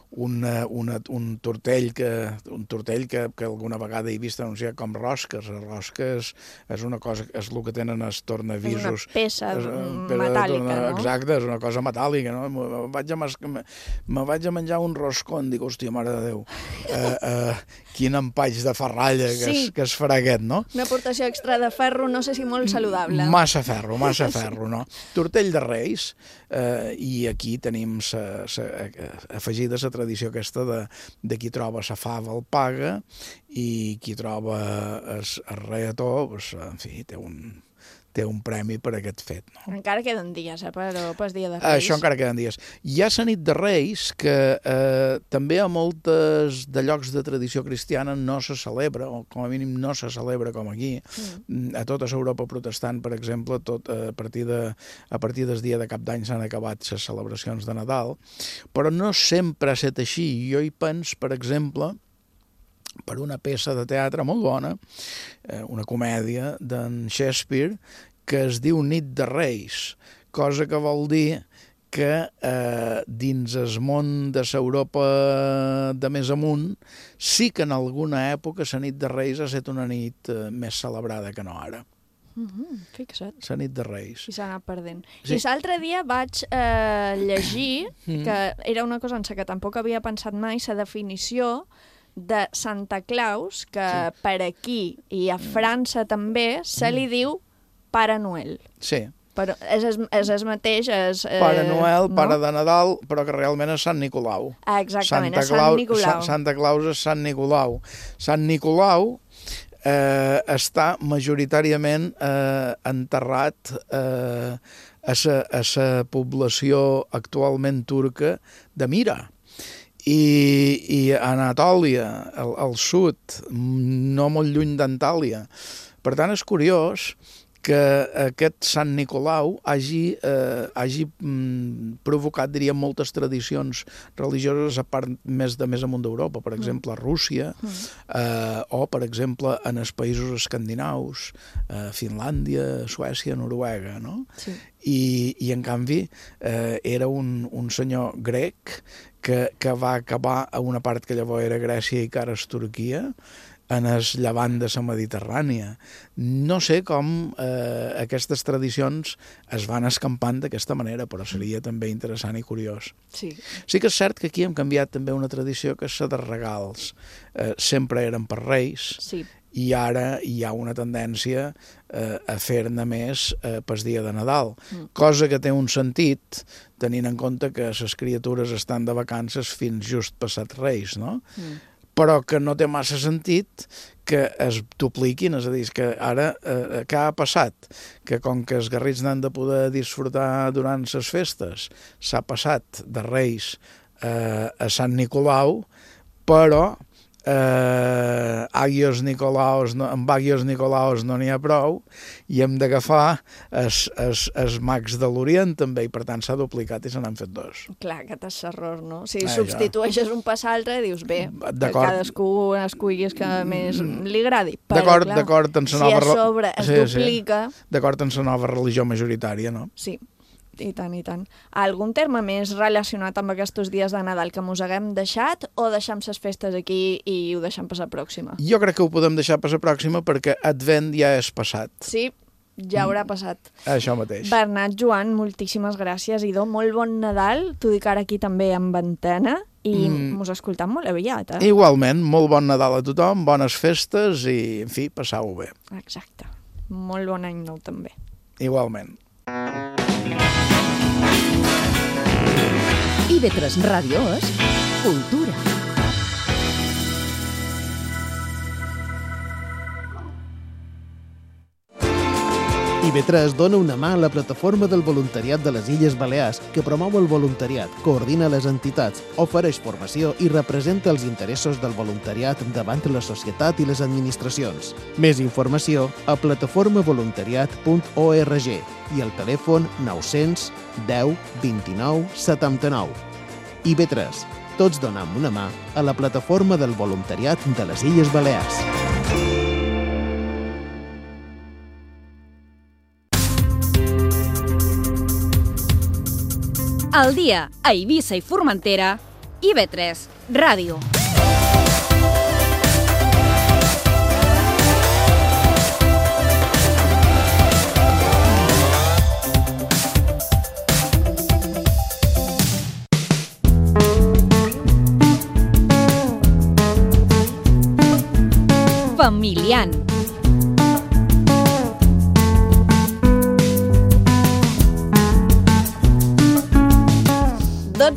tortell que alguna vegada he vist anunciat com rosques. Les rosques és una cosa, és el que tenen els tornavisos. És una peça metàl·lica, no? Exacte, és una cosa metàl·lica, no? Me vaig a menjar un roscón, dic, hòstia, mare de Déu, quin empaig de ferralla que es farà aquest, no? Una aportació extra de ferro, no sé si molt saludable. Massa ferro, no? Tortell de Reis, i aquí tenim afegida la tradició aquesta de qui troba la fava el paga, i qui troba el reató, en fi, té té un premi per aquest fet. No? Encara queden dies, però pas dia de Reis. Això encara queden dies. Hi ha la nit de Reis, que també a moltes de llocs de tradició cristiana no se celebra, o com a mínim no se celebra com aquí. A tota l'Europa protestant, per exemple, a partir del dia de Cap d'Any s'han acabat les celebracions de Nadal, però no sempre ha estat així. Jo hi penso, per exemple, per una peça de teatre molt bona, una comèdia d'en Shakespeare, que es diu Nit de Reis, cosa que vol dir que dins el món de l'Europa de més amunt sí que en alguna època la Nit de Reis ha estat una nit més celebrada que no ara. Fixa't. La nit de Reis. I s'ha anat perdent. Sí. I l'altre dia vaig llegir, que era una cosa en la que tampoc havia pensat mai, la definició de Santa Claus, que per aquí i a França també se li diu Pare Noel. Sí. Però és el mateix... Pare Noel, Pare de Nadal, però que realment és Sant Nicolau. Exactament, és Sant Nicolau. Santa Claus és Sant Nicolau. Sant Nicolau està majoritàriament enterrat a la població actualment turca de Mira. I a Anatòlia, al sud, no molt lluny d'Antàlia. Per tant, és curiós que aquest Sant Nicolau hagi provocat, diríem, moltes tradicions religioses a part més amunt d'Europa, per exemple, a Rússia, o, per exemple, en els països escandinaus, Finlàndia, Suècia, Noruega, no? Sí. I en canvi, era un senyor grec que va acabar a una part que llavors era Grècia i que ara és Turquia, en el llevant de la Mediterrània. No sé com aquestes tradicions es van escampant d'aquesta manera, però seria també interessant i curiós. Sí que és cert que aquí hem canviat també una tradició que és la de regals. Sempre eren per Reis, i ara hi ha una tendència a fer-ne més pel dia de Nadal, cosa que té un sentit, tenint en compte que les criatures estan de vacances fins just passat Reis, no? Però que no té massa sentit que es dupliquin, és a dir, que ara què ha passat? Que com que els garrits n'han de poder disfrutar durant les festes, s'ha passat de Reis a Sant Nicolau, però Agios Nicolaos no n'hi ha prou, i hem d'agafar els mags de l'Orient també, i per tant s'ha duplicat i se n'han fet dos. Clar, aquest és l'error, no? Si substitueixes un pas l'altre, dius, bé, que cadascú esculli el que més li agradi. D'acord, en si a sobre es duplica... D'acord en la nova religió majoritària, no? Sí. I tant, i tant. Algun terme més relacionat amb aquests dies de Nadal que mos haguem deixat, o deixem les festes aquí i ho deixem per la pròxima? Jo crec que ho podem deixar per la pròxima perquè Advent ja és passat. Sí, ja haurà passat. Això mateix. Bernat, Joan, moltíssimes gràcies, idò, molt bon Nadal. T'ho dic ara aquí també amb antena i mos escoltam molt aviat. Igualment, molt bon Nadal a tothom, bones festes i, en fi, passau-ho bé. Exacte. Molt bon any nou també. Igualment. IB3 Ràdio és Cultura. IB3 dona una mà a la plataforma del voluntariat de les Illes Balears, que promou el voluntariat, coordina les entitats, ofereix formació i representa els interessos del voluntariat davant la societat i les administracions. Més informació a plataformavoluntariat.org i al telèfon 900 10 29 79. IB3. Tots donem una mà a la plataforma del voluntariat de les Illes Balears. Al dia a Eivissa i Formentera, IB3 Ràdio. Familian.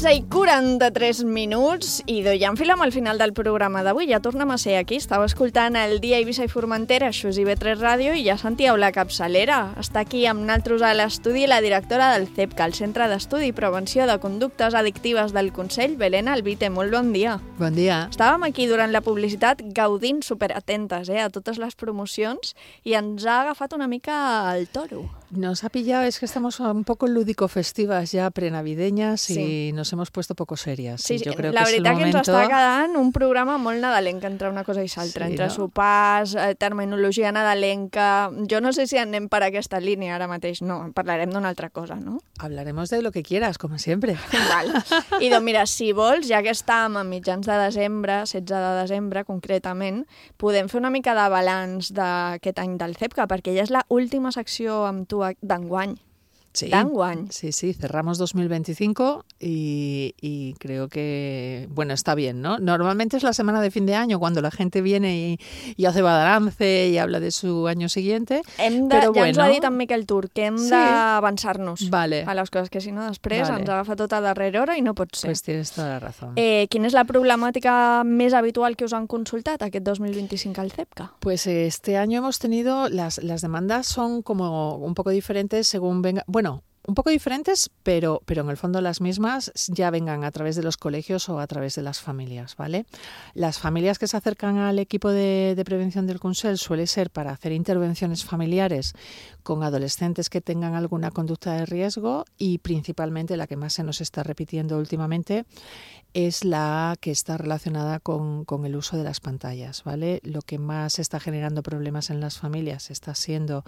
12:43 i ja enfilem al final del programa d'avui. Ja tornem a ser aquí. Estava escoltant el Dia Eivissa i Formentera, això és IB3 Ràdio, i ja sentíeu la capçalera. Està aquí amb naltros a l'estudi la directora del CEPCA, el Centre d'Estudi i Prevenció de Conductes Addictives del Consell, Belén Albite. Molt bon dia. Bon dia. Estàvem aquí durant la publicitat gaudint superatentes a totes les promocions i ens ha agafat una mica el toro. Nos ha pillado, es que estamos un poco lúdico-festivas ya prenavideñas y nos hemos puesto poco serias. Sí, yo creo la que veritat es el que ens momento... està quedant un programa molt nadalenc entre una cosa i l'altra, entre sopars, terminologia nadalenca... Jo no sé si anem per aquesta línia ara mateix, no, parlarem d'una altra cosa, no? Hablaremos de lo que quieras, como siempre. Val. I doncs mira, si vols, ja que estàvem a mitjans de desembre, 16 de desembre concretament, podem fer una mica de balanç d'aquest any del CEPCA, perquè ja és l'última secció amb tu d'enguany. Sí, sí, cerramos 2025 y creo que, bueno, está bien, ¿no? Normalmente es la semana de fin de año cuando la gente viene y hace balance y habla de su año siguiente. Però ja ens ho ha dit en Miquel Tur, que hem d'avançar-nos a les coses, que si no després ens agafa tot a darrera hora i no pot ser. Pues tienes toda la razón. Quina és la problemàtica més habitual que us han consultat aquest 2025 al CEPCA? Pues este año hemos tenido, las demandas son como un poco diferentes según venga... Bueno, un poco diferentes, pero en el fondo las mismas, ya vengan a través de los colegios o a través de las familias, ¿vale? Las familias que se acercan al equipo de prevención del Consell suele ser para hacer intervenciones familiares con adolescentes que tengan alguna conducta de riesgo y principalmente la que más se nos está repitiendo últimamente es la que está relacionada con el uso de las pantallas, ¿vale? Lo que más está generando problemas en las familias está siendo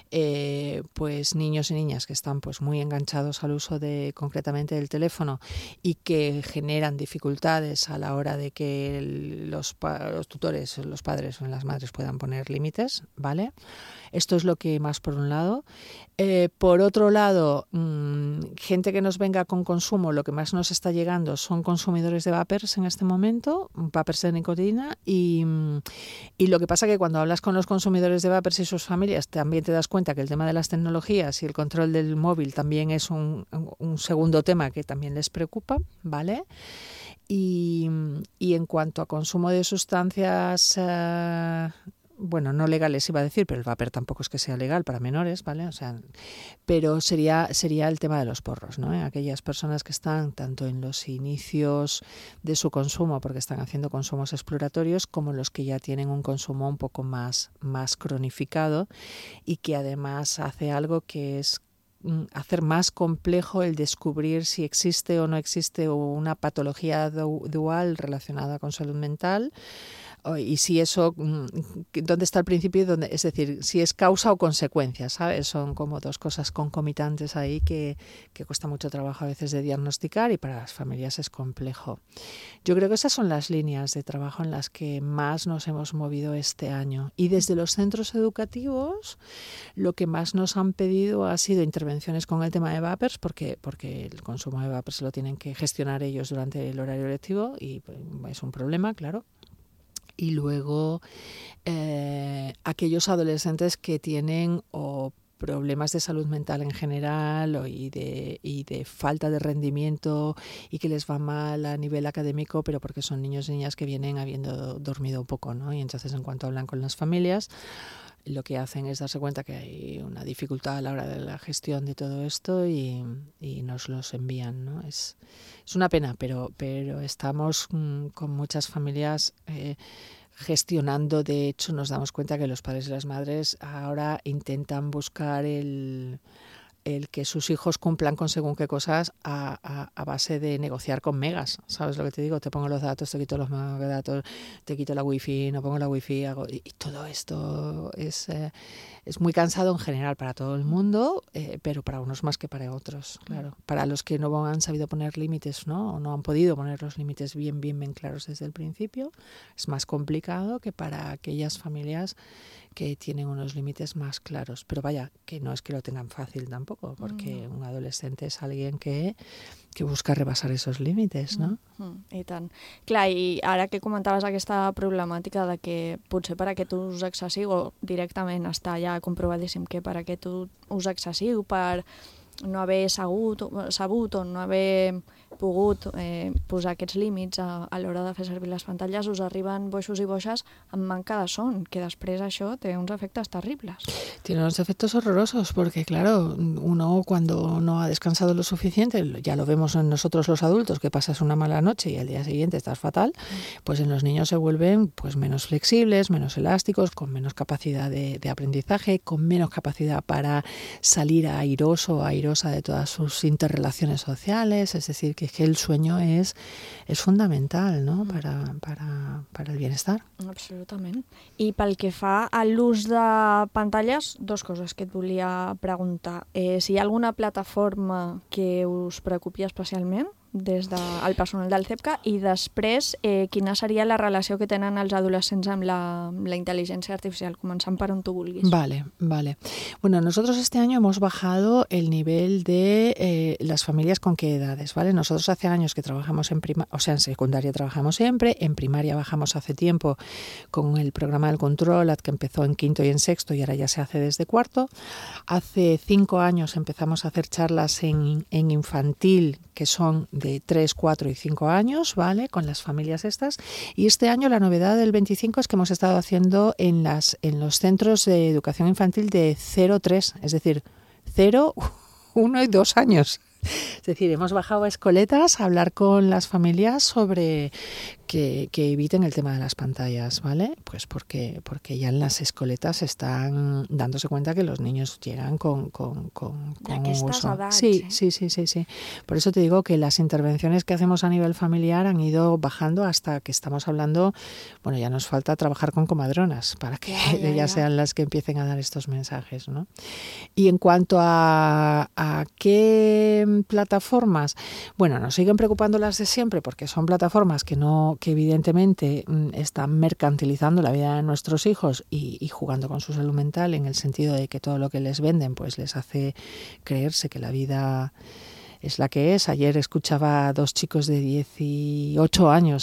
pues niños y niñas que están pues muy enganchados al uso de concretamente del teléfono y que generan dificultades a la hora de que los tutores, los padres o las madres puedan poner límites, ¿vale? Esto es lo que más por un lado. Por otro lado, gente que nos venga con consumo, lo que más nos está llegando son consumidores de vapers en este momento, vapers de nicotina, y lo que pasa que cuando hablas con los consumidores de vapers y sus familias también te das cuenta que el tema de las tecnologías y el control del móvil también es un segundo tema que también les preocupa, ¿vale? Y en cuanto a consumo de sustancias... bueno, no legales iba a decir, pero el vapor tampoco es que sea legal para menores, ¿vale? O sea, pero sería el tema de los porros, ¿no? Aquellas personas que están tanto en los inicios de su consumo, porque están haciendo consumos exploratorios, como los que ya tienen un consumo un poco más cronificado y que además hace algo que es hacer más complejo el descubrir si existe o no existe una patología dual relacionada con salud mental. Y si eso, ¿dónde está el principio? Es decir, si es causa o consecuencia, ¿sabes? Son como dos cosas concomitantes ahí que cuesta mucho trabajo a veces de diagnosticar y para las familias es complejo. Yo creo que esas son las líneas de trabajo en las que más nos hemos movido este año. Y desde los centros educativos, lo que más nos han pedido ha sido intervenciones con el tema de vapers, porque el consumo de vapers lo tienen que gestionar ellos durante el horario lectivo y es un problema, claro. Y luego aquellos adolescentes que tienen o problemas de salud mental en general y de falta de rendimiento y que les va mal a nivel académico, pero porque son niños y niñas que vienen habiendo dormido un poco, ¿no? Y entonces en cuanto hablan con las familias, lo que hacen es darse cuenta que hay una dificultad a la hora de la gestión de todo esto y nos los envían, ¿no? Es una pena, pero estamos con muchas familias gestionando. De hecho, nos damos cuenta que los padres y las madres ahora intentan buscar el que sus hijos cumplan con según qué cosas a base de negociar con megas. ¿Sabes lo que te digo? Te pongo los datos, te quito los datos, te quito la wifi, no pongo la wifi, y todo esto es muy cansado en general para todo el mundo, pero para unos más que para otros, claro. Para los que no han sabido poner límites, ¿no? O no han podido poner los límites bien claros desde el principio, es más complicado que para aquellas familias que tienen unos límites más claros. Però vaya, que no és que lo tengan fácil tampoco, porque un adolescente és alguien que busca rebasar esos límites, no? I tant. Clar, i ara que comentaves aquesta problemàtica de que potser per aquest ús excessiu, o directament està ja comprovadíssim que per aquest ús excessiu, per no haver sabut o no haver pogut posar aquests límits a l'hora de fer servir les pantalles, us arriben boixos i boixes amb manca de son, que després això té uns efectes terribles. Tiene unos efectos horrorosos porque, claro, uno cuando no ha descansado lo suficiente, ya lo vemos en nosotros los adultos, que pasas una mala noche y al día siguiente estás fatal, pues en los niños se vuelven pues menos flexibles, menos elásticos, con menos capacidad de aprendizaje, con menos capacidad para salir airoso o airosa de todas sus interrelaciones sociales, es decir, que el sueño es fundamental, ¿no? para el bienestar. Absolutament. I pel que fa a l'ús de pantalles, dos coses que et volia preguntar. Si hi ha alguna plataforma que us preocupi especialment des del personal del CEPCA i després quina seria la relació que tenen els adolescents amb la intel·ligència artificial, començant per on tu vulguis. Vale. Bueno, nosotros este año hemos bajado el nivel de las familias con qué edades, ¿vale? Nosotros hace años que trabajamos en secundaria trabajamos siempre, en primaria bajamos hace tiempo con el programa del Controlat que empezó en quinto y en sexto y ahora ya se hace desde cuarto. Hace 5 años empezamos a hacer charlas en infantil que son de 3, 4 y 5 años, ¿vale? Con las familias estas. Y este año la novedad del 25 es que hemos estado haciendo en los centros de educación infantil de 0-3, es decir, 0, 1 y 2 años. Es decir, hemos bajado a escoletas a hablar con las familias sobre que eviten el tema de las pantallas, ¿vale? Pues porque ya en las escoletas están dándose cuenta que los niños llegan con uso. Sí. Por eso te digo que las intervenciones que hacemos a nivel familiar han ido bajando hasta que estamos hablando, bueno, ya nos falta trabajar con comadronas para que ellas sean las que empiecen a dar estos mensajes, ¿no? Y en cuanto a qué plataformas, bueno, nos siguen preocupando las de siempre porque son plataformas que evidentemente están mercantilizando la vida de nuestros hijos y jugando con su salud mental en el sentido de que todo lo que les venden pues les hace creerse que la vida es la que es. Ayer escuchaba a 2 chicos de 18 años,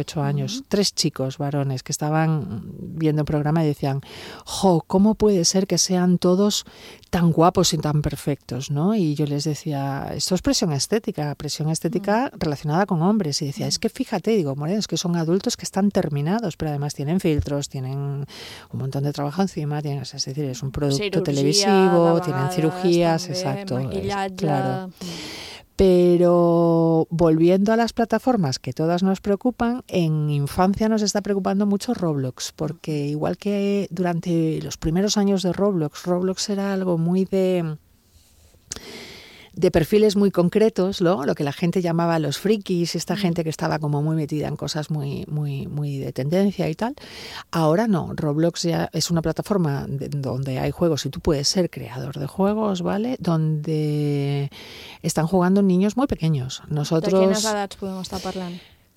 3 chicos varones que estaban viendo el programa y decían, ¿cómo puede ser que sean todos tan guapos y tan perfectos, ¿no? Y yo les decía, esto es presión estética relacionada con hombres. Y decía, es que fíjate, digo, Moreno, es que son adultos que están terminados, pero además tienen filtros, tienen un montón de trabajo encima, es decir, es un producto televisivo, tienen cirugías, exacto, claro. Pero volviendo a las plataformas que todas nos preocupan, en infancia nos está preocupando mucho Roblox, porque igual que durante los primeros años de Roblox era algo muy de perfiles muy concretos, ¿no? Lo que la gente llamaba los frikis, esta gente que estaba como muy metida en cosas muy de tendencia y tal. Ahora no, Roblox ya es una plataforma donde hay juegos y tú puedes ser creador de juegos, ¿vale? Donde están jugando niños muy pequeños. Nosotros... De quines edats podem estar parlant?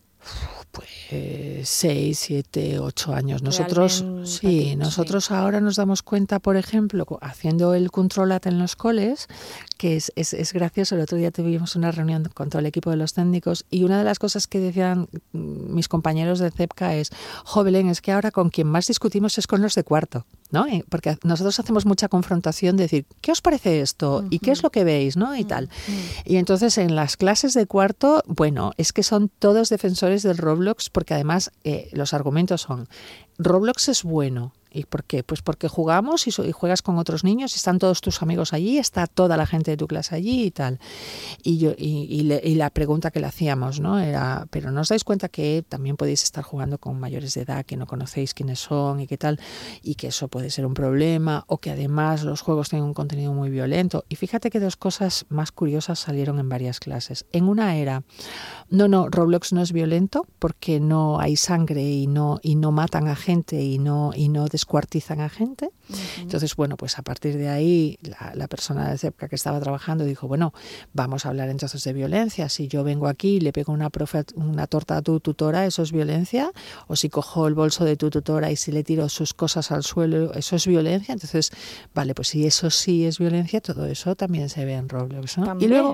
Pues 6, 7, 8 años. Nosotros nosotros ahora nos damos cuenta, por ejemplo, haciendo el Controlat en los coles, que es gracioso. El otro día tuvimos una reunión con todo el equipo de los técnicos y una de las cosas que decían mis compañeros de CEPCA es, Belén, es que ahora con quien más discutimos es con los de cuarto, ¿no? Porque nosotros hacemos mucha confrontación de decir, ¿qué os parece esto? ¿Y qué es lo que veis? ¿No? Y tal. Y entonces en las clases de cuarto, bueno, es que son todos defensores del Roblox, porque además los argumentos son, Roblox es bueno. ¿Y por qué? Pues porque jugamos y juegas con otros niños y están todos tus amigos allí, está toda la gente de tu clase allí y tal. Y la pregunta que le hacíamos, ¿no? Era, pero ¿no os dais cuenta que también podéis estar jugando con mayores de edad que no conocéis quiénes son y qué tal? Y que eso puede ser un problema, o que además los juegos tienen un contenido muy violento. Y fíjate que 2 cosas más curiosas salieron en varias clases. En una era, no, Roblox no es violento porque no hay sangre y no matan a gente y no descuartizan a gente. Entonces, bueno, pues a partir de ahí la persona de CEPCA que estaba trabajando dijo, bueno, vamos a hablar entonces de violencia. Si yo vengo aquí y le pego una torta a tu tutora, ¿eso es violencia? O si cojo el bolso de tu tutora y si le tiro sus cosas al suelo, ¿eso es violencia? Entonces, vale, pues si eso sí es violencia, todo eso también se ve en Roblox, ¿no? También. Y luego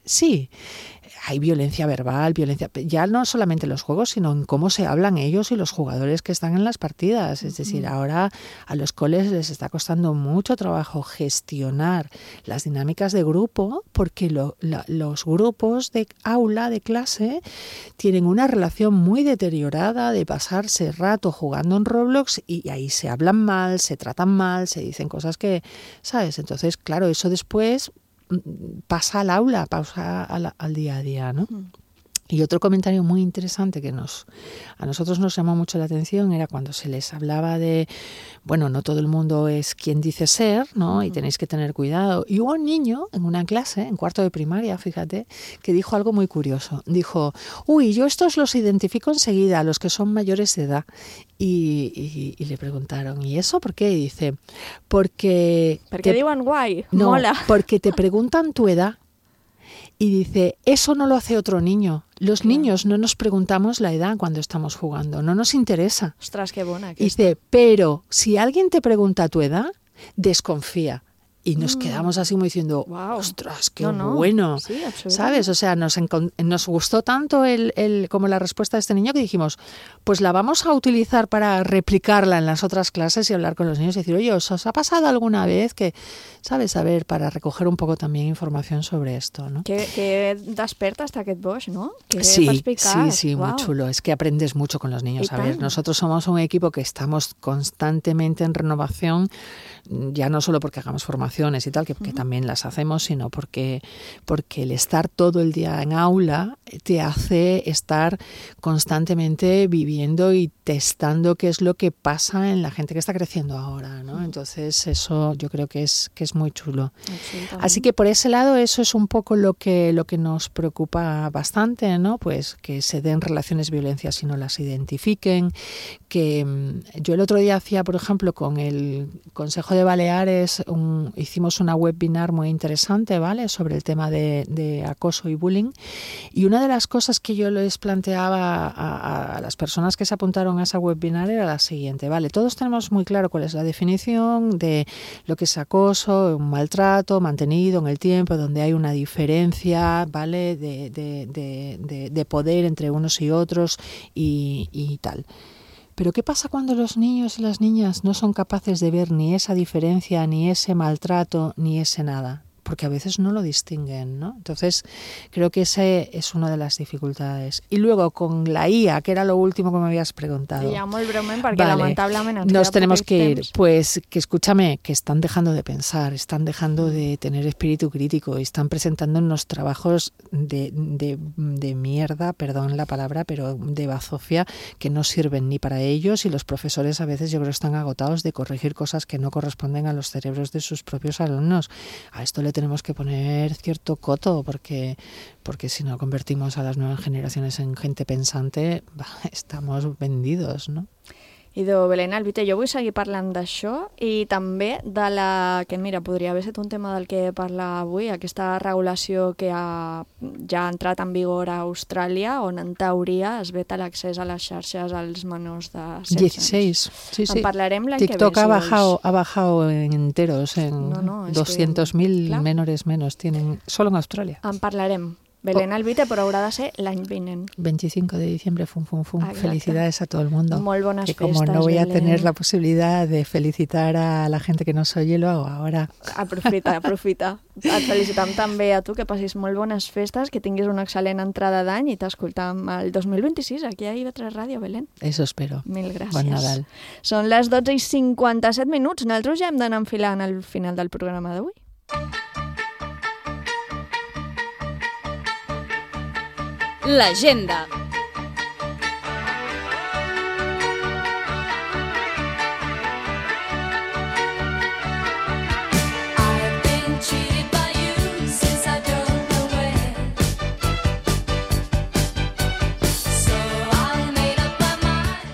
sí, hay violencia verbal, ya no solamente en los juegos, sino en cómo se hablan ellos y los jugadores que están en las partidas. Es decir, ahora a los coles les está costando mucho trabajo gestionar las dinámicas de grupo, porque los grupos de aula, de clase, tienen una relación muy deteriorada de pasarse rato jugando en Roblox y ahí se hablan mal, se tratan mal, se dicen cosas que, ¿sabes? Entonces, claro, eso después pasa al aula, pasa al día a día, ¿no? Y otro comentario muy interesante que a nosotros nos llamó mucho la atención era cuando se les hablaba de, bueno, no todo el mundo es quien dice ser, ¿no? Y tenéis que tener cuidado. Y hubo un niño en una clase, en cuarto de primaria, fíjate, que dijo algo muy curioso. Dijo, yo estos los identifico enseguida, los que son mayores de edad. Y le preguntaron, ¿y eso por qué? Y dice, porque... Perquè diuen guai, no, mola. Porque te preguntan tu edad. Y dice, eso no lo hace otro niño. Los niños no nos preguntamos la edad cuando estamos jugando, no nos interesa. Ostras, qué bona. Dice, pero si alguien te pregunta tu edad, desconfía. Y nos quedamos así como diciendo, ostras, qué bueno, sí, ¿sabes? O sea, nos gustó tanto como la respuesta de este niño que dijimos, pues la vamos a utilizar para replicarla en las otras clases y hablar con los niños y decir, oye, ¿os ha pasado alguna vez que, sabes, a ver, para recoger un poco también información sobre esto, ¿no? Que desperta hasta aquest boix, ¿no? Que sí, muy chulo. Es que aprendes mucho con los niños. A ver, nosotros somos un equipo que estamos constantemente en renovación, ya no solo porque hagamos formaciones y tal, que también las hacemos, sino porque el estar todo el día en aula te hace estar constantemente viviendo y testando qué es lo que pasa en la gente que está creciendo ahora, ¿no? Entonces eso yo creo que es muy chulo. Así que por ese lado eso es un poco lo que nos preocupa bastante, ¿no? Pues que se den relaciones de violencia si no las identifiquen, que yo el otro día hacía, por ejemplo, con el Consejo de Baleares hicimos una webinar muy interesante, ¿vale? Sobre el tema de acoso y bullying, y una de las cosas que yo les planteaba a las personas que se apuntaron a esa webinar era la siguiente, ¿vale? Todos tenemos muy claro cuál es la definición de lo que es acoso, un maltrato mantenido en el tiempo, donde hay una diferencia, ¿vale? De poder entre unos y otros y tal. Pero ¿qué pasa cuando los niños y las niñas no son capaces de ver ni esa diferencia, ni ese maltrato, ni ese nada? Porque a veces no lo distinguen, ¿no? Entonces, creo que ese es una de las dificultades. Y luego, con la IA, que era lo último que me habías preguntado. Sí, molt breument, perquè lamentablement nos tenemos que ir. Pues que escúchame, que están dejando de pensar, están dejando de tener espíritu crítico y están presentando unos trabajos de mierda, perdón la palabra, pero de bazofia, que no sirven ni para ellos, y los profesores a veces yo creo están agotados de corregir cosas que no corresponden a los cerebros de sus propios alumnos. A esto le tenemos que poner cierto coto, porque si no convertimos a las nuevas generaciones en gente pensante, estamos vendidos, ¿no? Idò, Belén Albite, jo vull seguir parlant d'això i també de la... que mira, podria haver estat un tema del que parla avui, aquesta regulació que ja ha entrat en vigor a Austràlia, on en teoria es veta l'accés a les xarxes als menors de 16. Sí, sí. En parlarem l'any que ve. TikTok ha bajado en enteros, en 200.000 menores menos tienen, solo en Australia. En parlarem. Belén Albite, però haurà de ser l'any vinent. 25 de diciembre, fum, fum, fum. Exacte. Felicidades a todo el mundo. Molt bones que festes, como no voy a Belén. tener la posibilidad de felicitar a la gente que nos oye, lo hago ahora. Aprofita. Et felicitam també a tu, que passis molt bones festes, que tinguis una excel·lent entrada d'any i t'escoltam el 2026 aquí a IB3 Ràdio, Belén. Eso espero. Mil gràcies. Bon Nadal. Són les 12:57. Nosaltres ja hem d'anar enfilant al final del programa d'avui. L'agenda.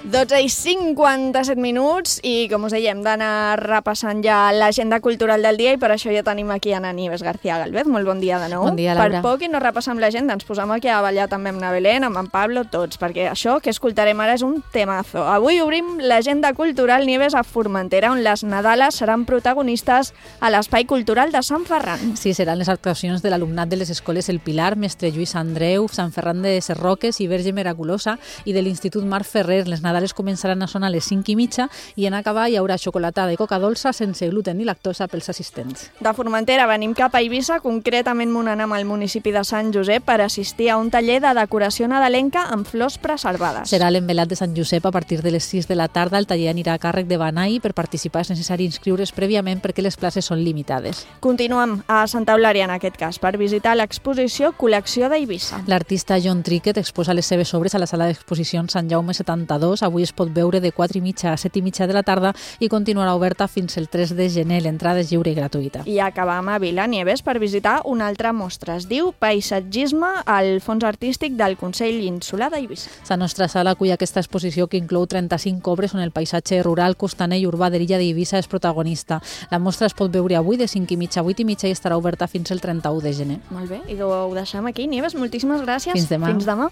12:57 i, com us deia, hem d'anar repassant ja l'agenda cultural del dia i per això ja tenim aquí Ana Nieves García Galvez. Molt bon dia de nou. Bon dia, Laura. Per poc i no repassem l'agenda, ens posem aquí a ballar també amb na Belén, amb en Pablo, tots, perquè això que escoltarem ara és un temazo. Avui obrim l'agenda cultural Nieves a Formentera, on les Nadales seran protagonistes a l'Espai Cultural de Sant Ferran. Sí, seran les actuacions de l'alumnat de les escoles El Pilar, Mestre Lluís Andreu, Sant Ferran de Serroques i Verge Miraculosa i de l'Institut Mar Ferrer. Les Nadales començaran a sonar a les 5:30 i en acabar hi haurà xocolatada i coca dolça sense gluten ni lactosa pels assistents. De Formentera venim cap a Eivissa, concretament Monanam al municipi de Sant Josep, per assistir a un taller de decoració nadalenca amb flors preservades. Serà l'envelat de Sant Josep a partir de les 6 de la tarda. El taller anirà a càrrec de Banai. Per participar és necessari inscriure's prèviament perquè les places són limitades. Continuem a Santa Eulària, en aquest cas, per visitar l'exposició Col·lecció d'Eivissa. L'artista John Trickett exposa les seves obres a la sala d'exposicions Sant Jaume 72. Avui es pot veure de 4:30 a 7:30 de la tarda i continuarà oberta fins el 3 de gener. L'entrada és lliure i gratuïta. I acabam a Vilanieves per visitar una altra mostra. Es diu Paisatgisme al Fons Artístic del Consell Insular d'Eivissa. La nostra sala acull aquesta exposició que inclou 35 obres on el paisatge rural, costaner i urbà de l'illa d'Eivissa és protagonista. La mostra es pot veure avui de 5:30 a 8:30 i estarà oberta fins el 31 de gener. Molt bé, i ho deixem aquí. Nieves, moltíssimes gràcies. Fins demà. Fins demà.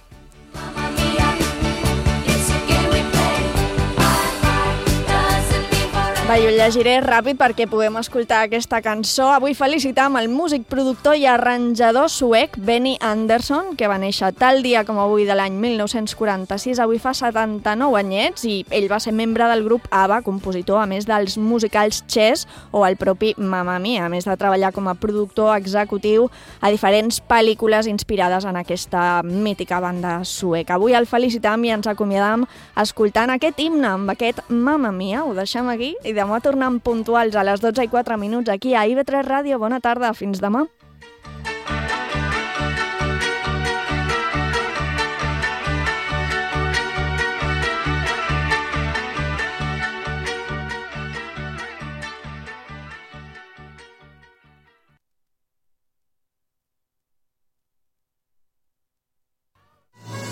Va, jo llegiré ràpid perquè podem escoltar aquesta cançó. Avui felicitam el músic, productor i arranjador suec Benny Andersson, que va néixer tal dia com avui de l'any 1946. Avui fa 79 anyets i ell va ser membre del grup ABBA, compositor a més dels musicals Chess o el propi Mamma Mia, a més de treballar com a productor executiu a diferents pel·lícules inspirades en aquesta mítica banda sueca. Avui el felicitam i ens acomiadam escoltant aquest himne amb aquest Mamma Mia. Ho deixem aquí i demà tornem puntuals a les 12:04 aquí a IB3 Ràdio. Bona tarda, fins demà.